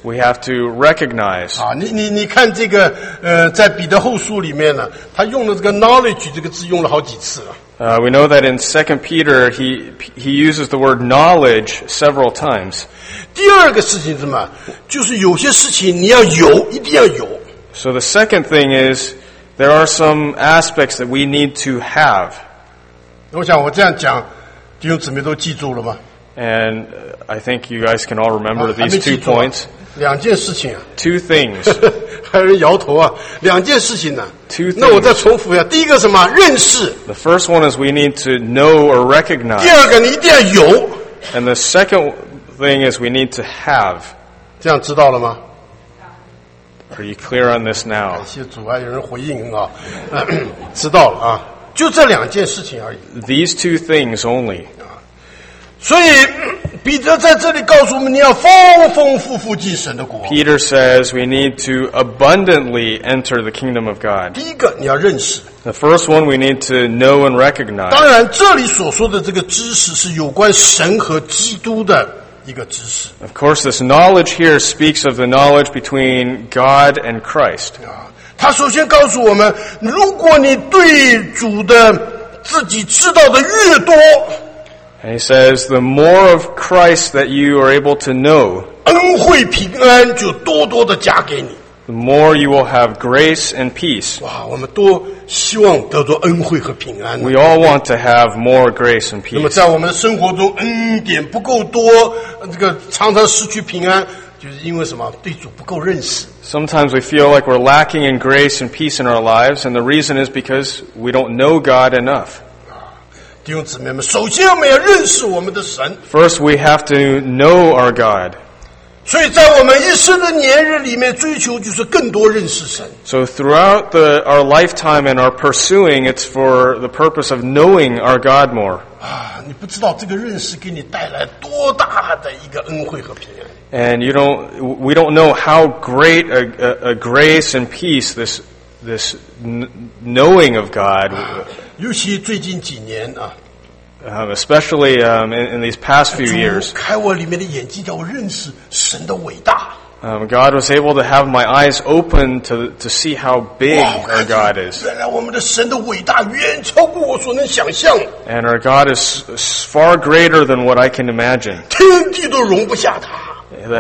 we have to recognize. 啊，你看这个在彼得后书里面呢，他用了这个 knowledge 这个字用了好几次啊。 We know that in 2 Peter he uses the word knowledge several times. 第二个事情是什么？就是有些事情你要有，一定要有。 So the second thing is there are some aspects that we need to have. 我想我这样讲，弟兄姊妹都记住了吗？ And I think you guys can all remember 还没 these 记 two 住啊 points. 两件事情啊。 Two things. 还有人摇头啊，两件事情呢、 Two 那我再 things. 重复一下，第一个什么？认识。 The first one is we need to know or 第 recognize. 二个你一定要有。 And the second thing is we need to have. 这样知道了吗？ Are you clear on this now? 感谢主啊，有人回应啊，知道了啊，就这两件事情而已。 These two things only. 所以彼得在这里告诉我们，你要丰丰富富进神的国。 Peter says we need to abundantly enter the kingdom of God. 第一个你要认识， The first one we need to know and recognize. 当然这里所说的这个知识是有关神和基督的一个知识 Of course, this knowledge here speaks of the knowledge between God and Christ. 啊。他首先告诉我们，如果你对主的自己知道的越多， And he says, the more of Christ that you are able to know, 恩惠平安就多多的加给你。 the more you will have grace and peace. 哇，我们多希望得到恩惠和平安。 We all want to have more grace and 那么 peace. 在我们的生活中，恩典不够多，这个常常失去平安，就是因为什么？对主不够认识。 Sometimes we feel like we're lacking in grace and peace in our lives, and the reason is because we don't know God enough. 弟兄姊妹们，首先我们要认识我们的神， First, we have to know our God. 所以在我们一生的年日里面，追求就是更多认识神。 So throughout our lifetime and our pursuing, it's for the purpose of knowing our God more. 啊，你不知道这个认识给你带来多大的一个恩惠和平安。 And we don't know how great a grace and peace this knowing of God, 尤其最近几年啊， especially in these past few 主 years, 开我里面的眼睛，叫我认识神的伟大。 God was able to have my eyes open to see how big 哇，我 our 看 God 见 is. 原来我们的神的伟大远超过我所能想象， And our God is far greater than what I can imagine. 天地都容不下他。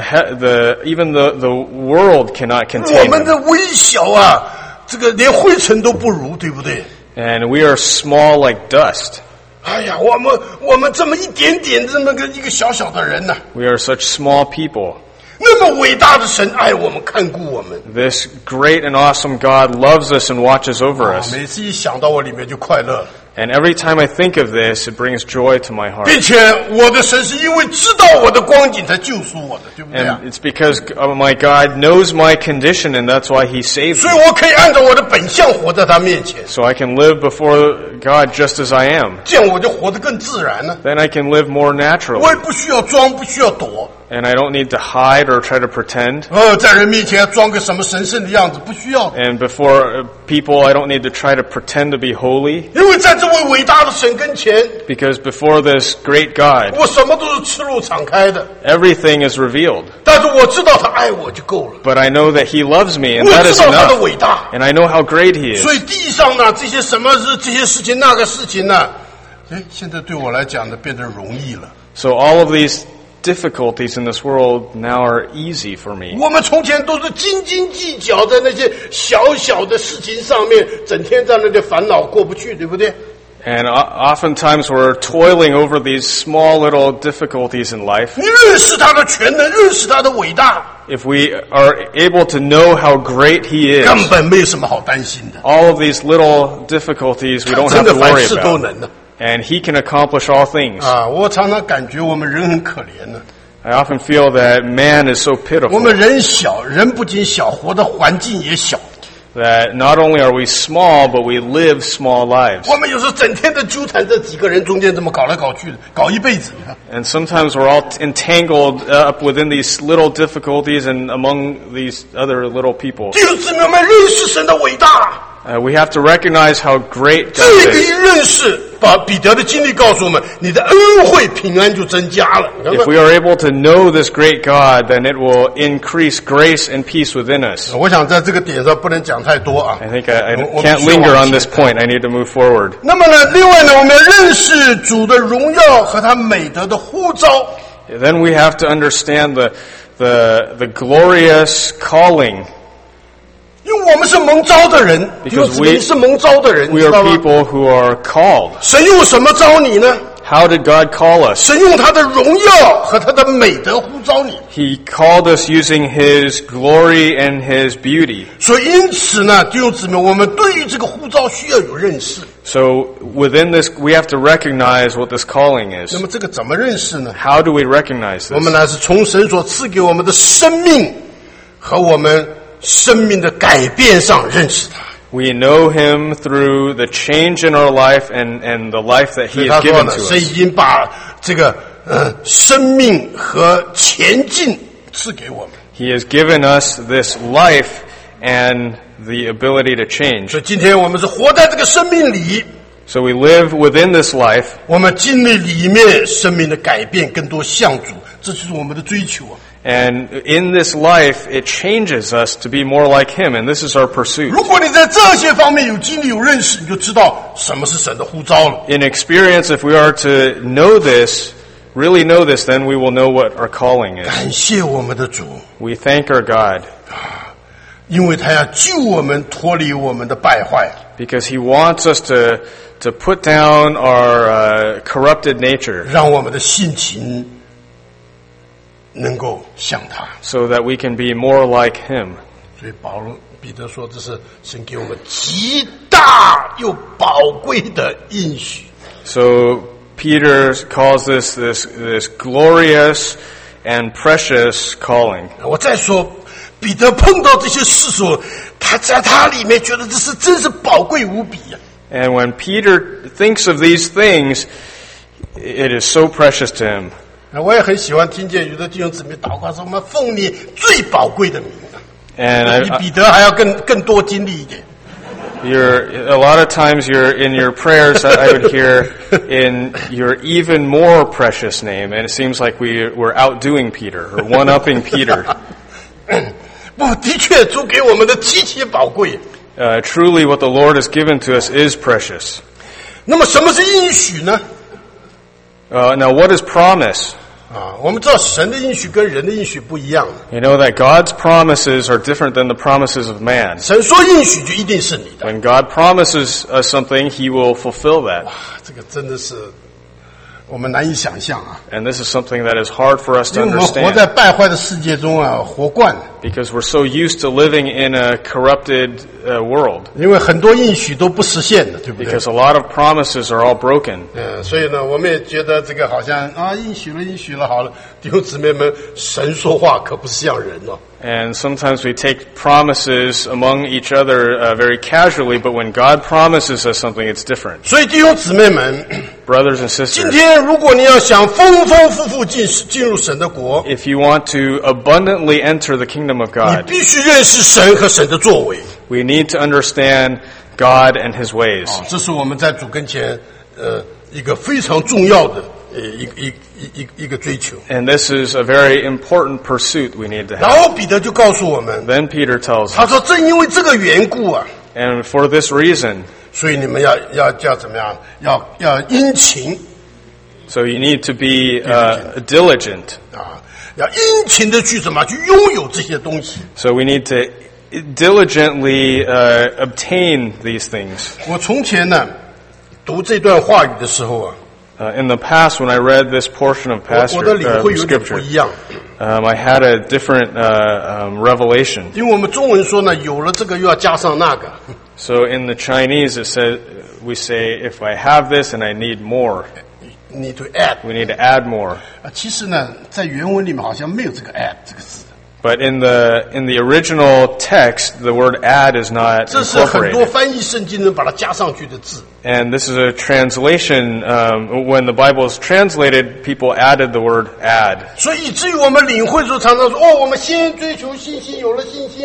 Even the world cannot 我 contain 们 him. 的微小啊，这个连灰尘都不如，对不对？ And we are small like dust. 哎呀，我们这么一点点这么一个小小的人呢、 We are such small people. 那么伟大的神爱我们，看顾我们。 This great and awesome God loves us and watches over us. 每次一想到我里面就快乐， And every time I think of this, it brings joy to my heart. 并且我的神是因为知道我的光景才救赎我的，对不对啊？ And it's because my God knows my condition, and that's why He saved 所以 me. 我可以按照我的本相活在他面前， So I can live before God just as I am. 这样我就活得更自然了。 Then I can live more 我 naturally. 也不需要装，不需要躲。 And I don't need to hide or try to pretend. 在人面前装个什么神圣的样子，不需要。 And before people, I don't need to try to pretend to be holy. 因为在这位伟大的神跟前， Because before this great God, 我什么都是赤露敞开的。 everything is revealed. 但是我知道他爱我就够了， But I know that He loves me, and 我 that 知 is 道他的 enough. 伟大。 And I know how great He 所 is. 以地上呢，这些什么是这些事情那个事情呢？现在对我来讲呢，变得容易了。 So all of these difficulties in this world now are easy for me. 我们从前都是斤斤计较在那些小小的事情上面，整天在那里烦恼过不去，对不对？ And oftentimes we're toiling over these small little difficulties in life. 你认识他的全能，认识他的伟大， If we are able to know how great He 根 is, 本没有什么好担心的。 all of these little difficulties we 他 don't 真 have 的 to 凡 worry 事都 about. 能的 And He can accomplish all things. 啊！我常常感觉我们人很可怜呢。 I often feel that man is so 我 pitiful, 们人小，人不仅小，活的环境也小。 that not only are we small, but we live small lives. 我们有时候整天的纠缠这几个人中间这么搞来搞去的，搞一辈子。 And sometimes we're all entangled up within these little difficulties and among these other little people. 弟兄姊妹们，认识神的伟大， We have to recognize how great 这 God 个一 is. 认识， 彼得的经历告诉我们，你的恩惠平安就增加了。 If we are able to know this great God, then it will increase grace and peace within us. 我想在这个点上不能讲太多啊。 I think I can't linger on this point. I need to move forward. 那么呢，另外呢，我们要认识主的荣耀和他美德的呼召。 Then we have to understand the glorious calling. 因为我们是蒙召的人，因为你是蒙召的人， We 知 are 道吗？ people who are called. 神用什么召你呢？ How did God call us? 神用他的荣耀和他的美德呼召你。 He called us using His glory and His beauty. 所以因此呢，弟兄姊妹，我们对于这个呼召需要有认识。 So within this, we have to recognize what this calling 那 is. 么这个怎么认识呢？ How do we recognize 我们 this? 呢是从神所赐给我们的生命和我们生命的改变上认识他。 We know Him through the change in our life and the life that 所 He 以 has 他说 given 呢， to 神已 us. 经把这个生命和前进赐给我们。 He has given us this life and the ability to change. 所以今天我们是活在这个生命里， So we live within this life, 我们经历里面生命的改变，更多向主，这就是我们的追求啊。 and in this life, it changes us to be more like Him, and this is our pursuit. 如果你在这些方面有经历有认识，你就知道什么是神的呼召了。 In experience, if we are to know this, really know this, then we will know what our calling is. 感谢我们的主， We thank our God 因为他要救我们脱离我们的败坏， because He wants us to put down our corrupted nature 让我们的性情能够像他。 so that we can be more like Him. 所以彼得说，这是神给我们极大又宝贵的应许。 So Peter calls this glorious and precious calling. 我再说，彼得碰到这些事时候，他在他里面觉得这是真是宝贵无比啊。 And when Peter thinks of these things, it is so precious to him. 我也很喜欢听见有的弟兄姊妹祷告说：“我们奉你最宝贵的名。” And 比彼得还要更多经历一点。 a lot of times in your prayers I would hear in your even more precious name, and it seems like we're outdoing Peter or one-upping Peter. 不，的确，主给我们的极其宝贵。 Truly, what the Lord has given to us is precious. 那么，什么是应许呢？ Now, what is promise? 我们知道神的应许跟人的应许不一样。 You know that God's promises are different than the promises of man. 神说应许就一定是你的。 When God promises us something, He will fulfill that. 这个真的是我们难以想象啊！ And this is something that is hard for us to 因为我们活 understand 在败坏的世界中啊，活惯了。 because we're so used to living in a corrupted world. 因为很多应许都不实现的，对不对？ Because a lot of promises are all broken. 所以呢，我们也觉得这个好像应许了，好了，弟兄姊妹们，神说话可不是像人哦。 And sometimes we take promises among each other very casually, but when God promises us something, it's different. 所以弟兄姊妹们， Brothers and 今 sisters, 天如果你要想丰丰富富进入神的国， if you want to abundantly enter the kingdom of 你 God, 必须认识神和神的作为。 we need to understand God and His ways. 这是我们在主跟前一个非常重要的一个追求。 And this is a very important pursuit we need to 然 have. 后彼得就告诉我们， Then Peter tells 他 us, 说正因为这个缘故啊， and for this reason, 所以你们要怎么样？要殷勤 so you need to be diligent. 要殷勤的去怎么去拥有这些东西。 So we need to diligently obtain these things. 我从前呢读这段话语的时候啊， In the past, when I read this portion of 我的领会有点不 scripture, 一样。 I had a different revelation. 因为我们中文说呢，有了这个又要加上那个。 So in the Chinese, it says we say, "If I have this and I need more, Need to add we need to add more." 其实呢，在原文里面好像没有这个 add 这个字。 But in the original text, the word "add" is not 这是很多 incorporated. 翻译圣经人把它加上去的字。 And this is a translation. When the Bible is translated, people added the word "add." 所以以至于我们领会的时候，常常说：“我们先追求信心，有了信心，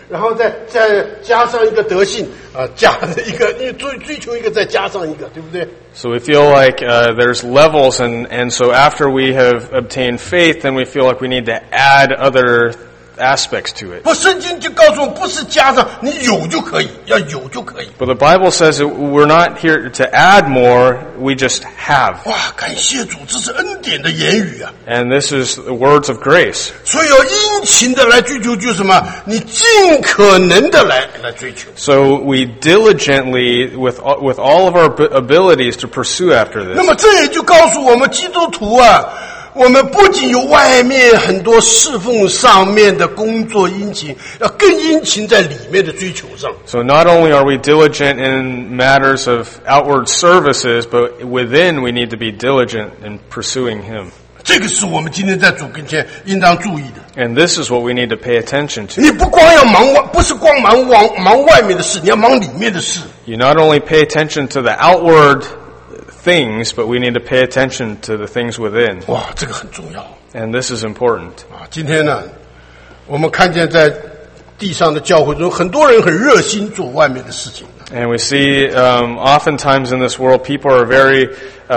然后再加上一个德性加一个，因为追求一个再加上一个，对不对？ So we feel like there's levels, and so after we have obtained faith, then we feel like we need to add other aspects to it. 不，圣经就告诉我们，不是加上，你有就可以，要有就可以。 But the Bible says that we're not here to add more, we just have. 哇，感谢主，这是恩典的言语啊！ And this is the words of grace. 所以要殷勤的来追求，就是什么？你尽可能的来追求。 So we diligently, with all of our abilities, to pursue after 那 this. 么这也就告诉我们基督徒啊，我们不仅有外面很多侍奉上面的工作殷勤，要更殷勤在里面的追求上。 So not only are we diligent in matters of outward services, but within we need to be diligent in pursuing Him. 这个是我们今天在主跟前应当注意的。 And this is what we need to pay attention to. 你不光要忙外，不是光忙外面的事，你要忙里面的事。 You not only pay attention to the outward things, but we need to pay attention to the things within. 哇，这个很重要 And this is important. 啊！今天呢，我们看见在地上的教会中，很多人很热心做外面的事情。 And we see oftentimes in this world people are very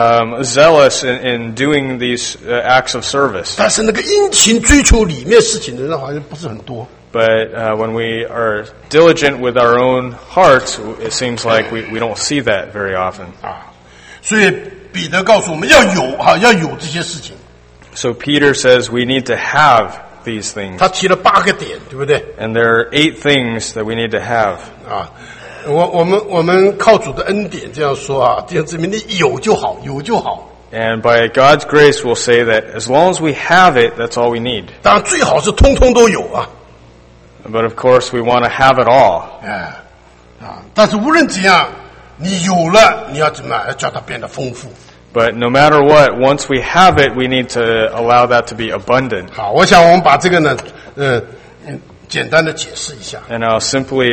zealous in doing these acts of service. 但是那个殷勤追求里面事情的人好像不是很多。 But when we are diligent with our own hearts, it seems like we don't see that very often. 啊，所以彼得告诉我们要有这些事情。 So Peter says we need to have these things. 他提了8个点，对不对？ And there are 8 things that we need to have. 啊，我们靠主的恩典这样说啊，弟兄姊妹，你有就好，有就好。 And by God's grace, we'll say that as long as we have it, that's all we need. 当然最好是通通都有啊。 But of course, we want to have it all. 但是无论怎样，你有了，你要怎么样？要叫它变得丰富。 But no matter what, once we have it, we need to allow that to be abundant. 好，我想我们把这个呢，简单的解释一下。 And I'll simply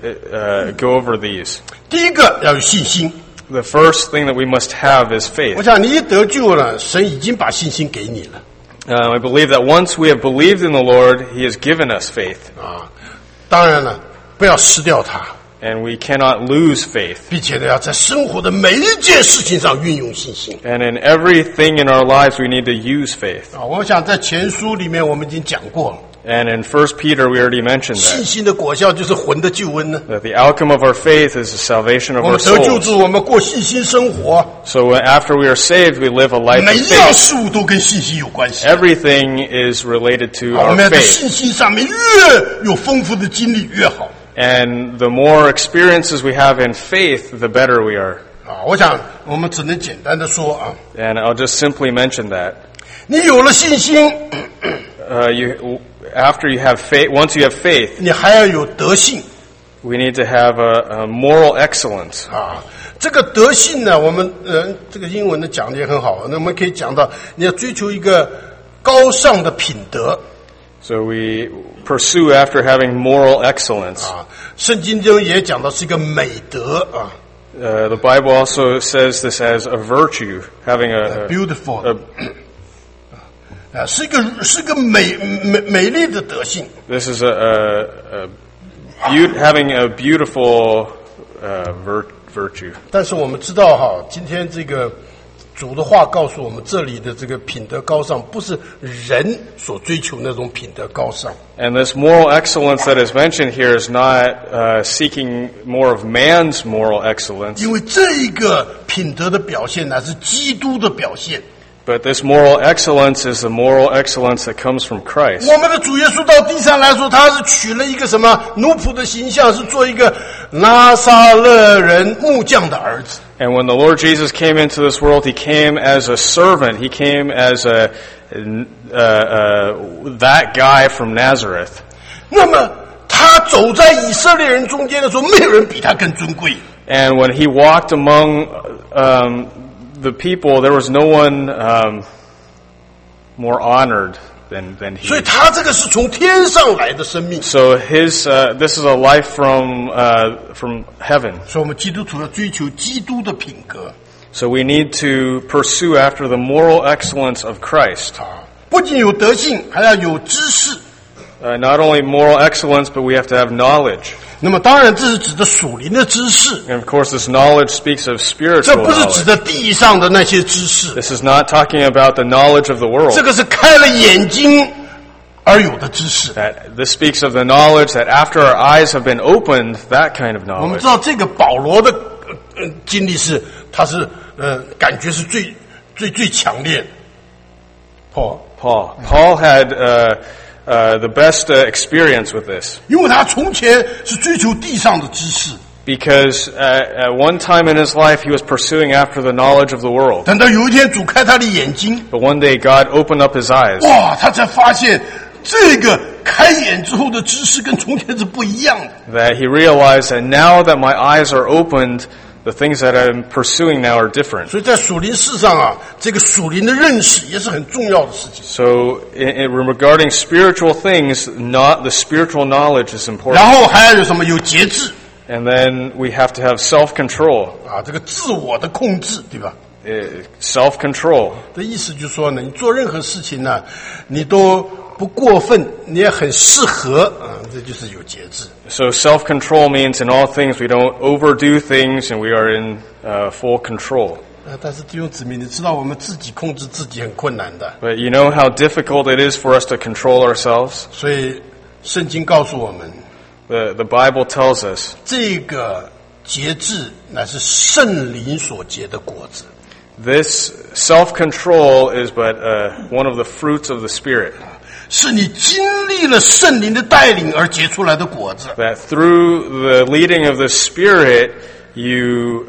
go over these. 第一个要有信心。 The first thing that we must have is 我 faith. 想你一得救了，神已经把信心给你了。 I believe that once we have believed in the Lord, He has given us faith. 啊，当然了，不要失掉它， And we cannot lose faith. 并且呢，要在生活的每一件事情上运用信心。 And in everything in our lives, we need to use faith. 啊，我想在前书里面我们已经讲过了， And in 1 Peter, we already mentioned 信 that. 心的果效就是魂的救恩呢。 That the outcome of our faith is the salvation of 我 our 们得救之 souls. 后，我们过信心生活， So after we are saved, we live a life 每 of 一样 faith. 事物都跟信心有关系。 Everything is related to 我 our 们要在 faith. 信心上面越有丰富的经历越好。 And the more experiences we have in faith, the better we are. 啊，我想我们只能简单的说啊， And I'll just simply mention that. 你有了信心， After you have faith, once you have faith, 你还要有德性 we need to have a moral excellence. 啊。这个德性呢，我们这个英文的讲的也很好，那我们可以讲到你要追求一个高尚的品德 So we pursue after having moral excellence. 啊。圣经中也讲到是一个美德啊 The Bible also says this as a virtue, having a ，beautiful 啊，是一个美丽的德性。 this is having a beautiful virtue. 但是我们知道哈，今天这个主的话告诉我们，这里的这个品德高尚，不是人所追求那种品德高尚。 And this moral excellence that is mentioned here is not seeking more of man's moral excellence, 因为这一个品德的表现乃是基督的表现。 but this moral excellence is the moral excellence that comes from Christ. 我们的主耶稣到地上来说，他是取了一个什么奴仆的形象，是做一个拿撒勒人木匠的儿子。 And when the Lord Jesus came into this world, He came as a servant. He came as that guy from Nazareth. 那么他走在以色列人中间的时候，没有人比他更尊贵。 And when He walked among the people, there was no one more honored than He. 所以他这个是从天上来的生命。 So this is a life from heaven. 所以我们基督徒要追求基督的品格 So we need to pursue after the moral excellence of Christ. 啊，不仅有德性，还要有知识 not only moral excellence, but we have to have knowledge. 那么当然这是指的属灵的知识， And of course, this knowledge speaks of 这 spiritual 不是指 knowledge. 的地上的那些知识， This is not talking about the knowledge of the 这 world. 个是开了眼睛而有的知识。 This speaks of the knowledge that after our eyes have been opened, that kind of 我们 knowledge. 知道这个保罗的经历是，他是感觉是最强烈的。 Paul had the best experience with this 因为他从前是追求地上的知识， because at one time in his life he was pursuing after the knowledge of the world. 等到有一天主开他的眼睛， But one day God opened up his eyes. 哇，他才发现这个开眼之后的知识跟从前是不一样的。 That he realized that now that my eyes are opened, the things that I'm pursuing now are different. 所以在属灵事上啊，这个属灵的认识也是很重要的事情。 So regarding spiritual things, not the spiritual knowledge is 然 important. 后还要有什么？有节制 And then we have to have self-control. 啊，这个自我的控制，对吧？ Self-control. 的意思就是说呢，你做任何事情呢，你都不过分，你也很适合啊，这就是有节制。 So self-control means in all things we don't overdo things and we are in full control. 但是弟兄姊妹，你知道我们自己控制自己很困难的， But you know how difficult it is for us to control ourselves? 所以圣经告诉我们， The Bible tells us 这个节制乃是圣灵所结的果子。 this self-control is but one of the fruits of the Spirit. 是你经历了圣灵的带领而结出来的果子。 That through the leading of the Spirit, you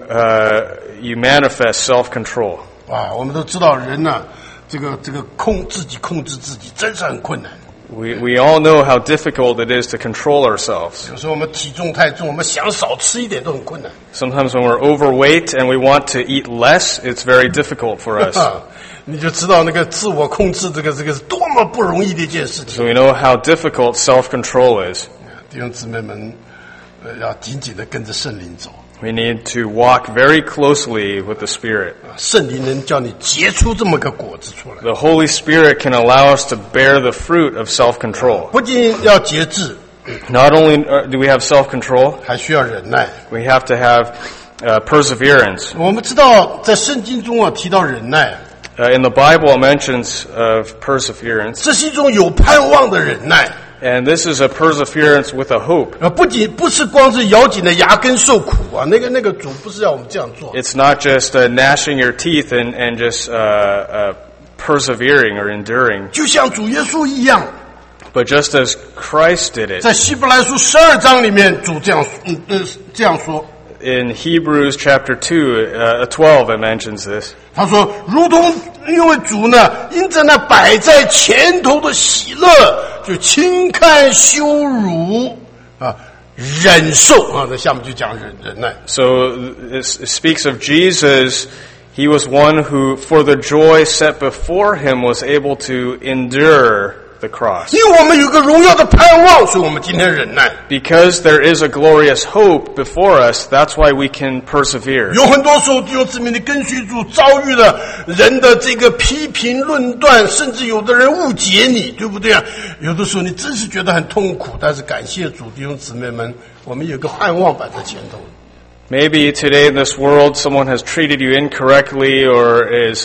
manifest self-control. 啊，我们都知道人呢，这个控制自己，真是很困难。 We all know how difficult it is to control ourselves. 有时候我们体重太重，我们想少吃一点都很困难。 Sometimes when we're overweight and we want to eat less, it's very difficult for us. 你就知道那个自我控制，这个是多么不容易的一件事情。 So we know how difficult self-control is. 弟兄姊妹们，要紧紧的跟着圣灵走。 We need to walk very closely with the Spirit. 圣灵能叫你结出这么个果子出来。 The Holy Spirit can allow us to bear the fruit of self-control. 不仅要节制， Not only do we have self-control, 还需要忍耐。 we have to have perseverance. 我们知道，在圣经中啊提到忍耐， In the Bible, it mentions of perseverance. 这是一种有盼望的忍耐。 And this is a perseverance with a hope. 不是光是咬紧的牙根受苦啊，那个主不是要我们这样做。 It's not just gnashing your teeth and just persevering or enduring, 就像主耶稣一样， but just as Christ did it. 在希伯来书12章里面，主这样说， In Hebrews chapter 12, it mentions this. 他说，如同因为主呢，因着那摆在前头的喜乐，就轻看羞辱啊，忍受啊，那下面就讲忍耐。 So it speaks of Jesus. He was one who, for the joy set before him, was able to endure the cross. 因为我们有个荣耀的盼望，所以我们今天忍耐。 Because there is a glorious hope before us, that's why we can persevere. 有很多时候，弟兄姊妹，你跟随主遭遇了人的这个批评论断，甚至有的人误解你，对不对啊？有的时候你真是觉得很痛苦，但是感谢主，弟兄姊妹们，我们有个盼望摆在前头。 Maybe today in this world someone has treated you incorrectly or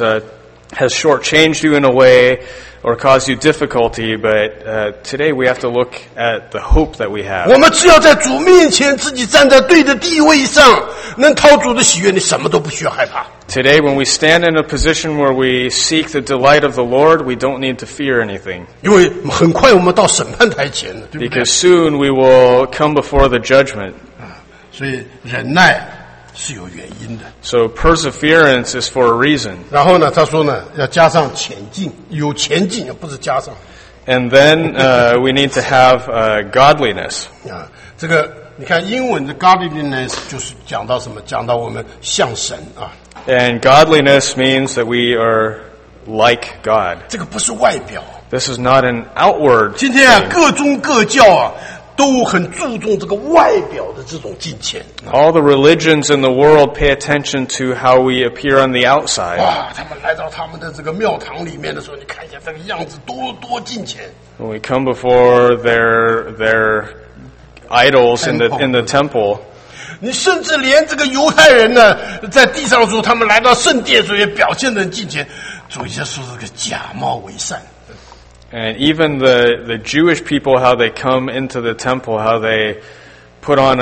has shortchanged you in a way or caused you difficulty, but today we have to look at the hope that we have. 我们只要在主面前自己站在对的地位上，能讨主的喜悦，你什么都不需要害怕。 Today when we stand in a position where we seek the delight of the Lord, we don't need to fear anything. 因为很快我们到审判台前了，对不对？ Because soon we will come before the judgment. 所以忍耐是有原因的。 So perseverance is for a reason. 然后呢，他说呢，要加上前进，有前进，不是加上。 And then we need to have godliness. 啊，这个你看英文的 godliness 就是讲到什么？讲到我们像神啊。 And godliness means that we are like God. 这个不是外表。 This is not an outward 今天啊， thing. 各宗各教啊， 都很注重这个外表的这种敬虔。 All the religions in the world pay attention to how we appear on the outside. 哇，他们来到他们的这个庙堂里面的时候，你看一下这个样子多敬虔。 When we come before their idols in the temple, 你甚至连这个犹太人呢，在地上的时候，他们来到圣殿的时候也表现得很敬虔。主耶稣这个假冒为善。 and even the Jewish people, how they come into the temple, how they put on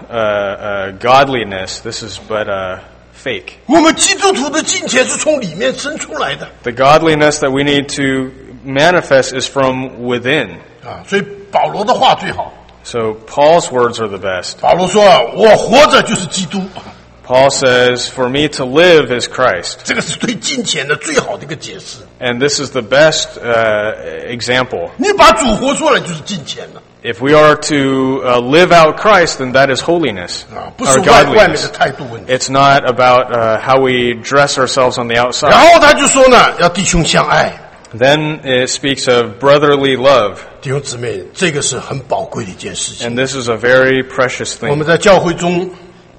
a godliness. This is but a fake. 我们基督徒的敬虔是从里面生出来的 The godliness that we need to manifest is from within. 啊，所以保罗的话最好。 So Paul's words are the best. 保罗说：“我活着就是基督。” Paul says, "For me to live is Christ." 这个是对敬虔的最好的一个解释。 And this is the best example. 你把主活出来就是敬虔了 If we are to live out Christ, then that is holiness 啊，不是 or 外面的 godliness. 态度问题。 It's not about how we dress ourselves on the 然 outside. 后他就说呢，要弟兄相爱， Then it speaks of brotherly love, 弟兄姊妹，这个是很宝贵的一件事情。 and this is a very precious 我 thing 们在教会中，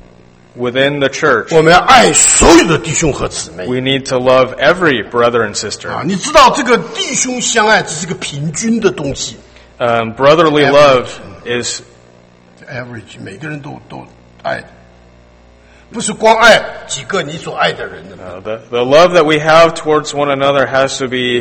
within the church. 我们要爱所有的弟兄和姊妹 We need to love every brother and sister. 啊！你知道这个弟兄相爱，这是个平均的东西。 Brotherly love is average 每个人都爱，不是光爱几个你所爱的人的。 the love that we have towards one another has to be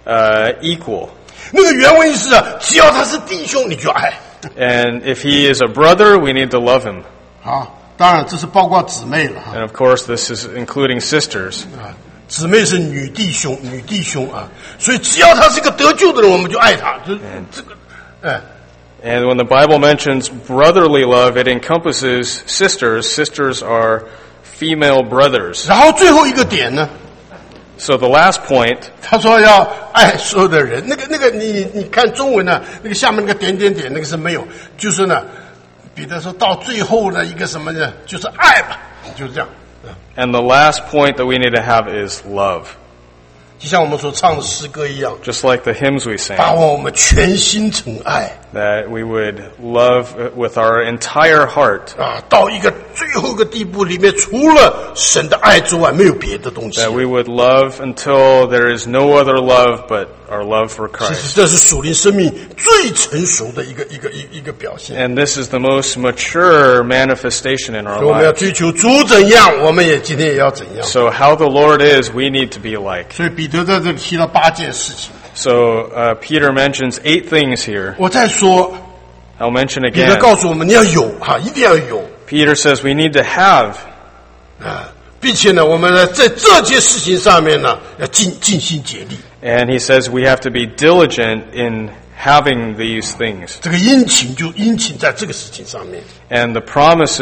equal. 那个原文意思啊，只要他是弟兄，你就爱 And if he is a brother, we need to love him. 啊。当然，这是包括姊妹了哈 And of course, this is including sisters. 啊。姊妹是女弟兄啊，所以只要他是个得救的人，我们就爱他。就这个，哎。 And when the Bible mentions brotherly love, it encompasses sisters. Sisters are female brothers. 然后最后一个点呢， So the last point, 他说要爱所有的人。那个，你看中文呢，那个下面那个点点点，那个是没有，就是呢，彼得说到最后的一个什么呢，就是爱吧，就是这样。 and the last point that we need to have is love. 就像我们所唱的诗歌一样， Just like the hymns we 把 sang, 我们全心诚爱 that we would love with our entire heart, 啊，到一个最后一个地步里面，除了神的爱之外，没有别的东西。 that we would love until there is no other love but our love for 其 Christ. 实这是属灵生命最成熟的一个表现。 And this is the most mature manifestation in our 所以我们要 lives. 追求主怎样，我们也今天也要怎样。 So how the Lord is, we need to be like. 所以彼得在这里提了8件事情。 So Peter mentions 8 things here. 我再说， I'll mention 彼得 again. 告诉我们，你要有哈，一定要有 Peter says we need to have, 啊，并且呢，我们呢在这件事情上面呢，要尽心竭力。 and he says we have to be diligent in having these things. 这个殷勤就殷勤在这个事情上面 And the promise,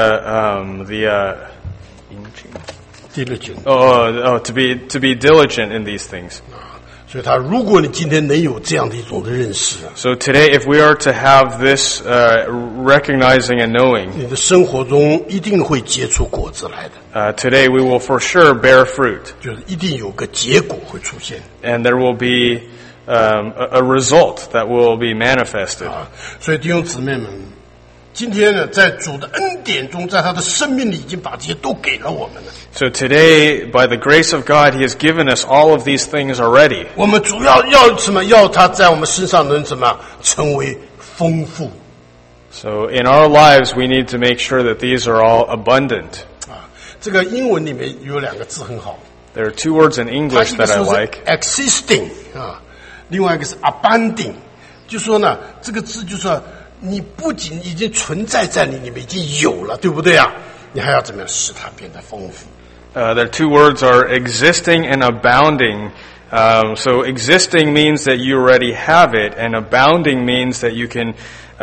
，diligent。 to be diligent in these things. 所以如果你今天能有这样的一种的认识啊， So today, if we are to have this recognizing and knowing, 你的生活中一定会结出果子来的， today we will for sure bear fruit, 就是一定有个结果会出现 and there will be a result that will be manifested. 啊。所以弟兄姊妹们，今天呢，在主的恩典中，在他的生命里，已经把这些都给了我们了。 So today, by the grace of God, He has given us all of these things already. 我们主要什么？要他在我们身上能怎么成为丰富 So in our lives, we need to make sure that these are all abundant. 啊？这个英文里面有2个字很好， There are 2 words in 它 English 一个 that I 说是 like. existing 啊，另外一个是 abounding，就说呢，这个字就说你不仅已经存在在你里面，已经有了，对不对啊？你还要怎么样使它变得丰富？ Their 2 words are existing and abounding. So existing means that you already have it, and abounding means that you can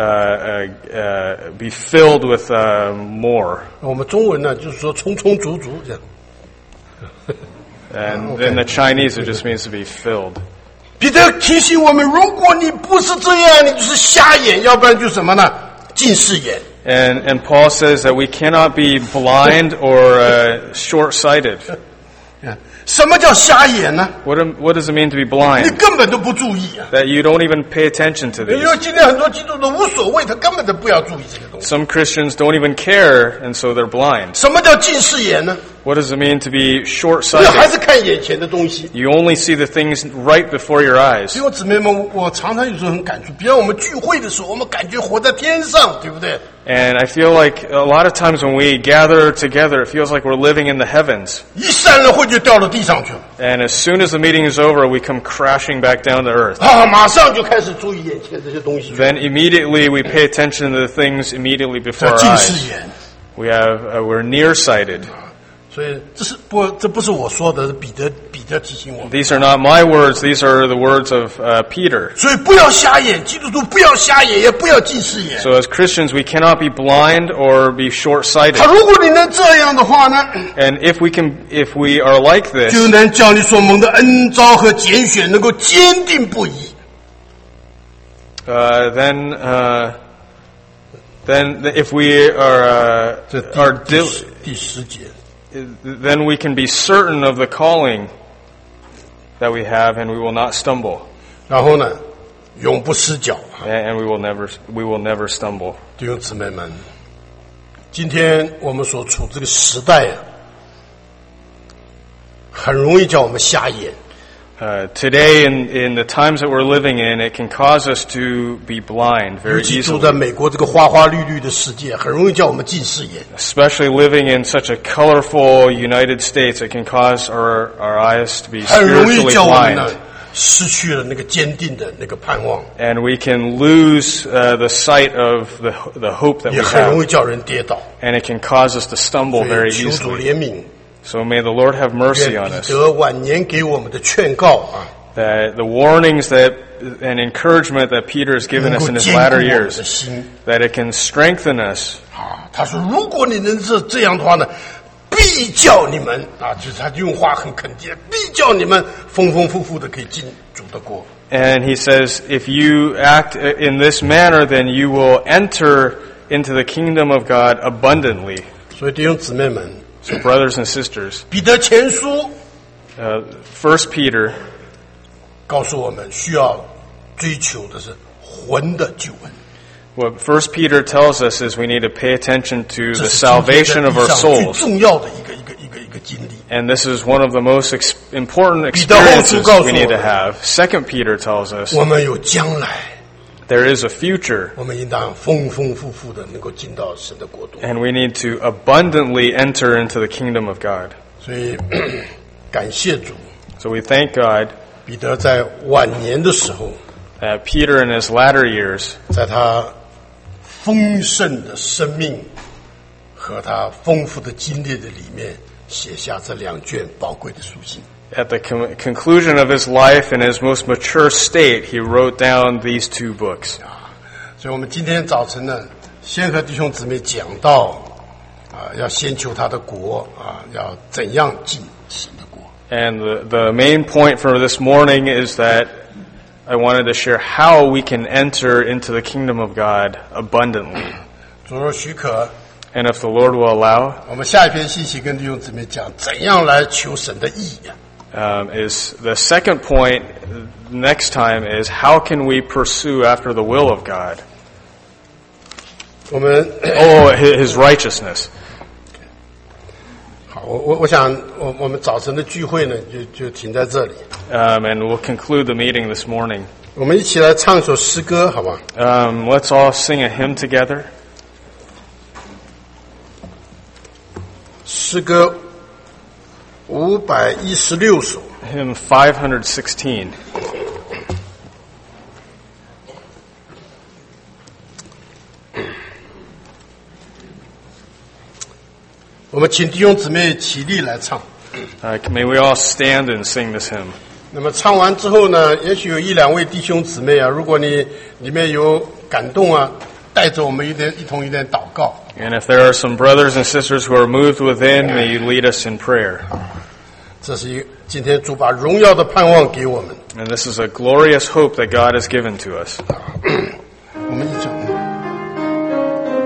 be filled with more. 我们中文呢，就是说充充足足这样。 And in the Chinese, it just means to be filled. 彼得提醒我们，如果你不是这样，你就是瞎眼，要不然就什么呢？近视眼。 And Paul says that we cannot be blind or short-sighted. 什么叫瞎眼呢？ What does it mean to be 你 blind? 根本都不注意啊！ That you don't even pay attention to 因 these. 为今天很多基督徒无所谓，他根本都不要注意这个东西。 Some Christians don't even care, and so they're blind. 什么叫近视眼呢？ What does it mean to be 还 short-sighted? 是看眼前的东西。 You only see the things right before your eyes. 弟兄姊妹们，我常常有时候很感触，比方我们聚会的时候，我们感觉活在天上，对不对？ And I feel like a lot of times when we gather together, it feels like we're living in the heavens. 一散了会就掉到地上去了， And as soon as the meeting is over, we come crashing back down to earth. 马上就开始注意眼前这些东西。 Then immediately we pay attention to the things immediately before 叫 our 近 eyes. 视眼。 We're nearsighted. 所以这不是我说的，是彼得提醒我们。 These are not my words. These are the words of Peter. 所以不要瞎眼，基督徒不要瞎眼，也不要近视眼。 So as Christians, we cannot be blind or be short-sighted. 如果你能这样的话呢， And if we are like 就 this, 能叫你所蒙的恩召和拣选能够坚定不移。 then if we are 这 第10节。 then we can be certain of the calling that we have, and we will not stumble, 然后呢，永不失脚。 and we will never stumble. 弟兄姊妹们，今天我们所处这个时代啊，很容易叫我们瞎眼。 Today, in the times that we're living in, it can cause us to be blind 尤 very 其住在 easily. 美国这个花花绿绿的世界，很容易叫我们近视眼。 Especially living in such a colorful United States, it can cause our eyes to be 很容易 spiritually 叫我们呢 blind. 失去了那个坚定的那个盼望， And we can lose the sight of the hope that 也 we 很容 have. 易叫人跌倒。 And it can cause us to stumble 所 very 以求主 easily. 怜悯， So may the Lord have mercy 愿 on 彼 us. 得晚年给我们的劝告啊， That the warnings and encouragement that Peter has given 能 us 够 in his 坚固 latter 我们的 years, 心 that it can strengthen us. 啊。他说，如果你能这样的话呢，必叫你们啊，就是他用话很肯定，必叫你们丰丰富富的可以进主的国。 And he says, if you act in this manner, then you will enter into the kingdom of God abundantly. 所以弟兄姊妹们， So brothers and sisters, 彼得前书 1 Peter 告诉我们，需要追求的是魂的救恩。 What 1 Peter tells us is we need to pay attention to 这 the 是今天 salvation 在 of 地 our 上最 souls. 重要的一个经历。 And this is one of the most important 彼得后书 experiences 告诉 we need 我 to 们 have. 2 Peter tells us 我们有将来， there is a future, 我们应当丰丰富富的能够进到神的国度。 and we need to abundantly enter into the kingdom of God. 所以感谢主， So we thank God 彼得在晚年的时候， that Peter in his latter years, 在他丰盛的生命和他丰富的经历的里面，写下这2卷宝贵的书信。 at the conclusion of his life in his most mature state, he wrote down these 2 books. 所以我们今天早晨呢，先和弟兄姊妹讲到要先求他的国要怎样进神的国。 And the main point for this morning is that I wanted to share how we can enter into the kingdom of God abundantly. 主若许可， And if the Lord will allow, 我们下一篇信息跟弟兄姊妹讲怎样来求神的义。 is the second point next time is how can we pursue after the will of God? 我们 Oh, His righteousness. 好，我想我们早晨的聚会呢，就停在这里。 And we'll conclude the meeting this morning. 我们一起来唱一首诗歌，好吧？ Let's all sing a hymn together. 诗歌516首。 Hymn 516. 我们请弟兄姊妹起立来唱。 May we all stand and sing this hymn. 那么唱完之后呢，也许有1-2位弟兄姊妹啊，如果你里面有感动啊，带着我们一同祷告。 And if there are some brothers and sisters who are moved within, may you lead us in prayer. 这是今天主把荣耀的盼望给我们。 And this is a glorious hope that God has given to us. 我们一起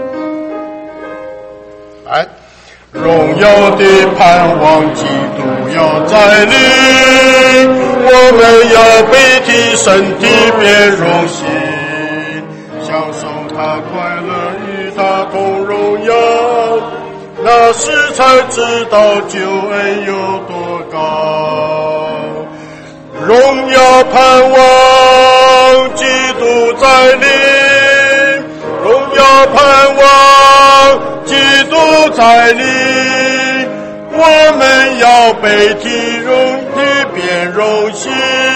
来，荣耀的盼望基督要再临，我们要被提身体变荣幸，享受他快乐，与他同荣耀。那时才知道救恩有多高，荣耀盼望基督再临，荣耀盼望基督再临，我们要被提变荣幸，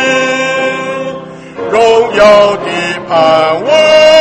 荣耀的盼望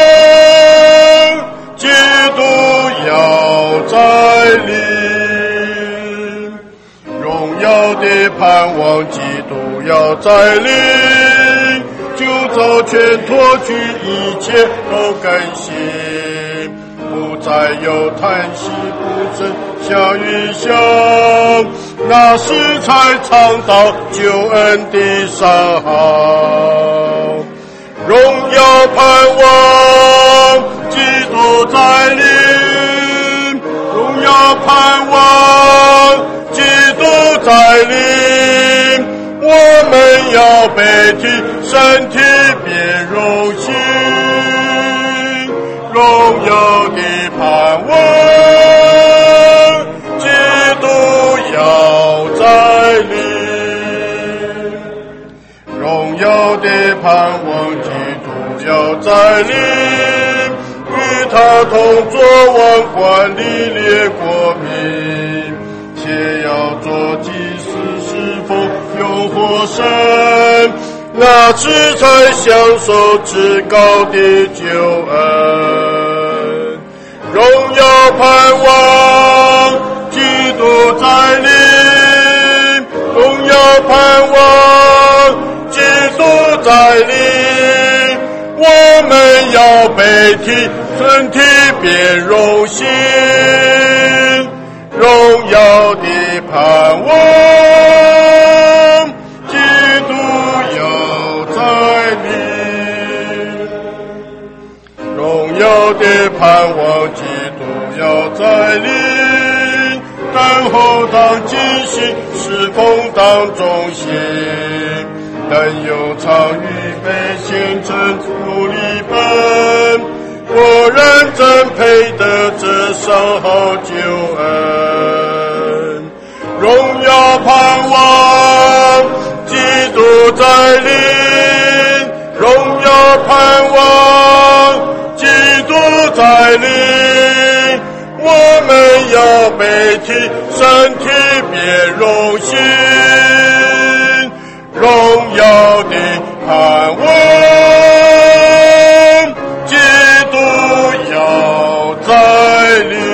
基督要再临，荣耀的盼望基督要再临，就早全脱去一切都更新，不再有叹息，不曾下雨响，那时才尝到救恩的上好，荣耀盼望基督再临，荣耀盼望基督再临，我们要被提身体变荣幸，荣耀的盼望基督要再临，荣耀的盼望基督要再临，与他同作王冠的列国民，且要做祭司侍奉永活神，那时才享受至高的救恩，荣耀盼望基督再临，荣耀盼望基督再临，我们要被提身体变荣幸，荣耀的盼望基督要再临，荣耀的盼望基督要再临，等候当进行，侍奉当忠心，但有常预备虔诚努力奔，果然真配得这上好救恩，荣耀盼望基督再临，荣耀盼望基督再临，我们要被提身体变荣幸，荣耀的盼望基督要再临。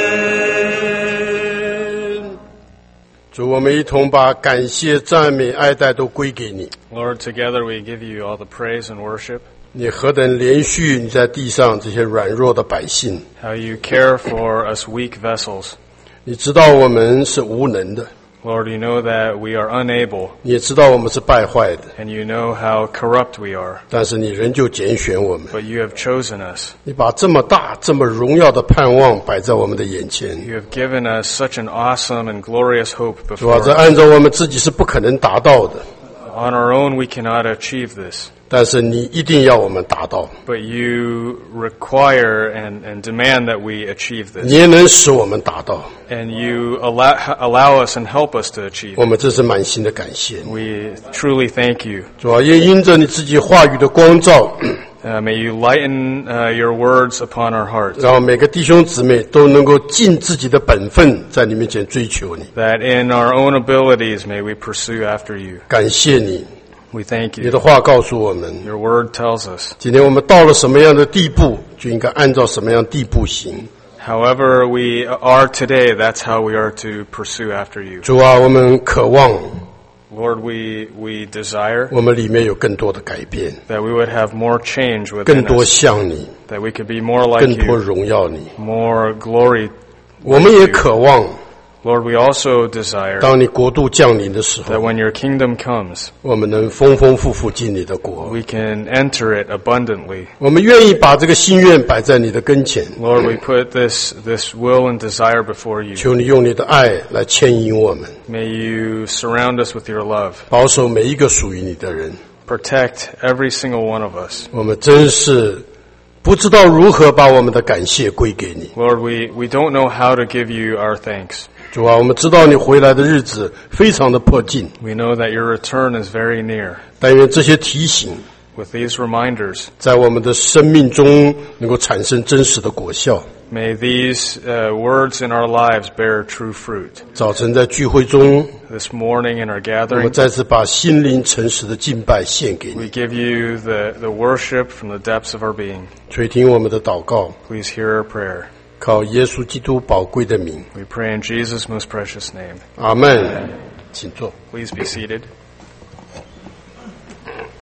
主，我们一同把感谢、赞美、爱戴都归给你。 Lord, together we give you all the praise and worship. 你何等连续你在地上这些软弱的百姓， How you care for us weak vessels. 你知道我们是无能的， Lord, you know that we are unable, 你也知道我们是败坏的， and you know how corrupt we are. 但是你仍旧拣选我们， But you have chosen us. 你把这么大、这么荣耀的盼望摆在我们的眼前。 You have given us such an awesome and glorious hope 主啊， before 这 us. 按照我们自己是不可能达到的， On our own, we cannot achieve this. 但是你一定要我们达到， But you require and demand that we achieve 你 this. 也能使我们达到， And you allow us and help us to achieve 我 it. 们真是满心的感谢。 We truly thank you. 主啊，也因着你自己话语的光照， May you lighten your words upon our hearts, 让每个弟兄姊妹都能够尽自己的本分，在你面前追求你。 that in our own abilities may we pursue after you. 感谢你， We thank 你 you. 的话告诉我们， Your word tells us. 今天我们到了什么样的地步，就应该按照什么样地步行。 However we are today, that's how we are to pursue after you. 主啊，我们渴望 Lord, we desire 我们里面有更多的改变， that we would have more change 更 within 多 us, 像你， that we could be more like 更多 you, 荣耀你。 more glory. 我们也渴望 Lord, we also desire 当你国度降临的时 that 候， when your kingdom comes, 我们能丰丰富富进你的国。 we can enter it abundantly. 我们愿意把这个心愿摆在你的跟前， Lord, we put this will and desire before you. 求你用你的爱来牵引我们， May you surround us with your love. 保守每一个属于你的人。 Protect every single one of us. 我们真是不知道如何把我们的感谢归给你。 Lord, we don't know how to give you our thanks. 主啊，我们知道你回来的日子非常的迫近， We know that your return is very near. 但愿这些提醒 With these reminders, 在我们的生命中能够产生真实的果效。 may these words in our lives bear true fruit. 早晨在聚会中， This morning in our 我们 gathering, 再次把心灵诚实的敬拜献给 we 你， give you the worship from the depths of our being. 垂听我们的祷告， Please hear our prayer. 靠耶稣基督宝贵的名， We pray in Jesus' most precious name. 阿门。请坐。 Please be seated.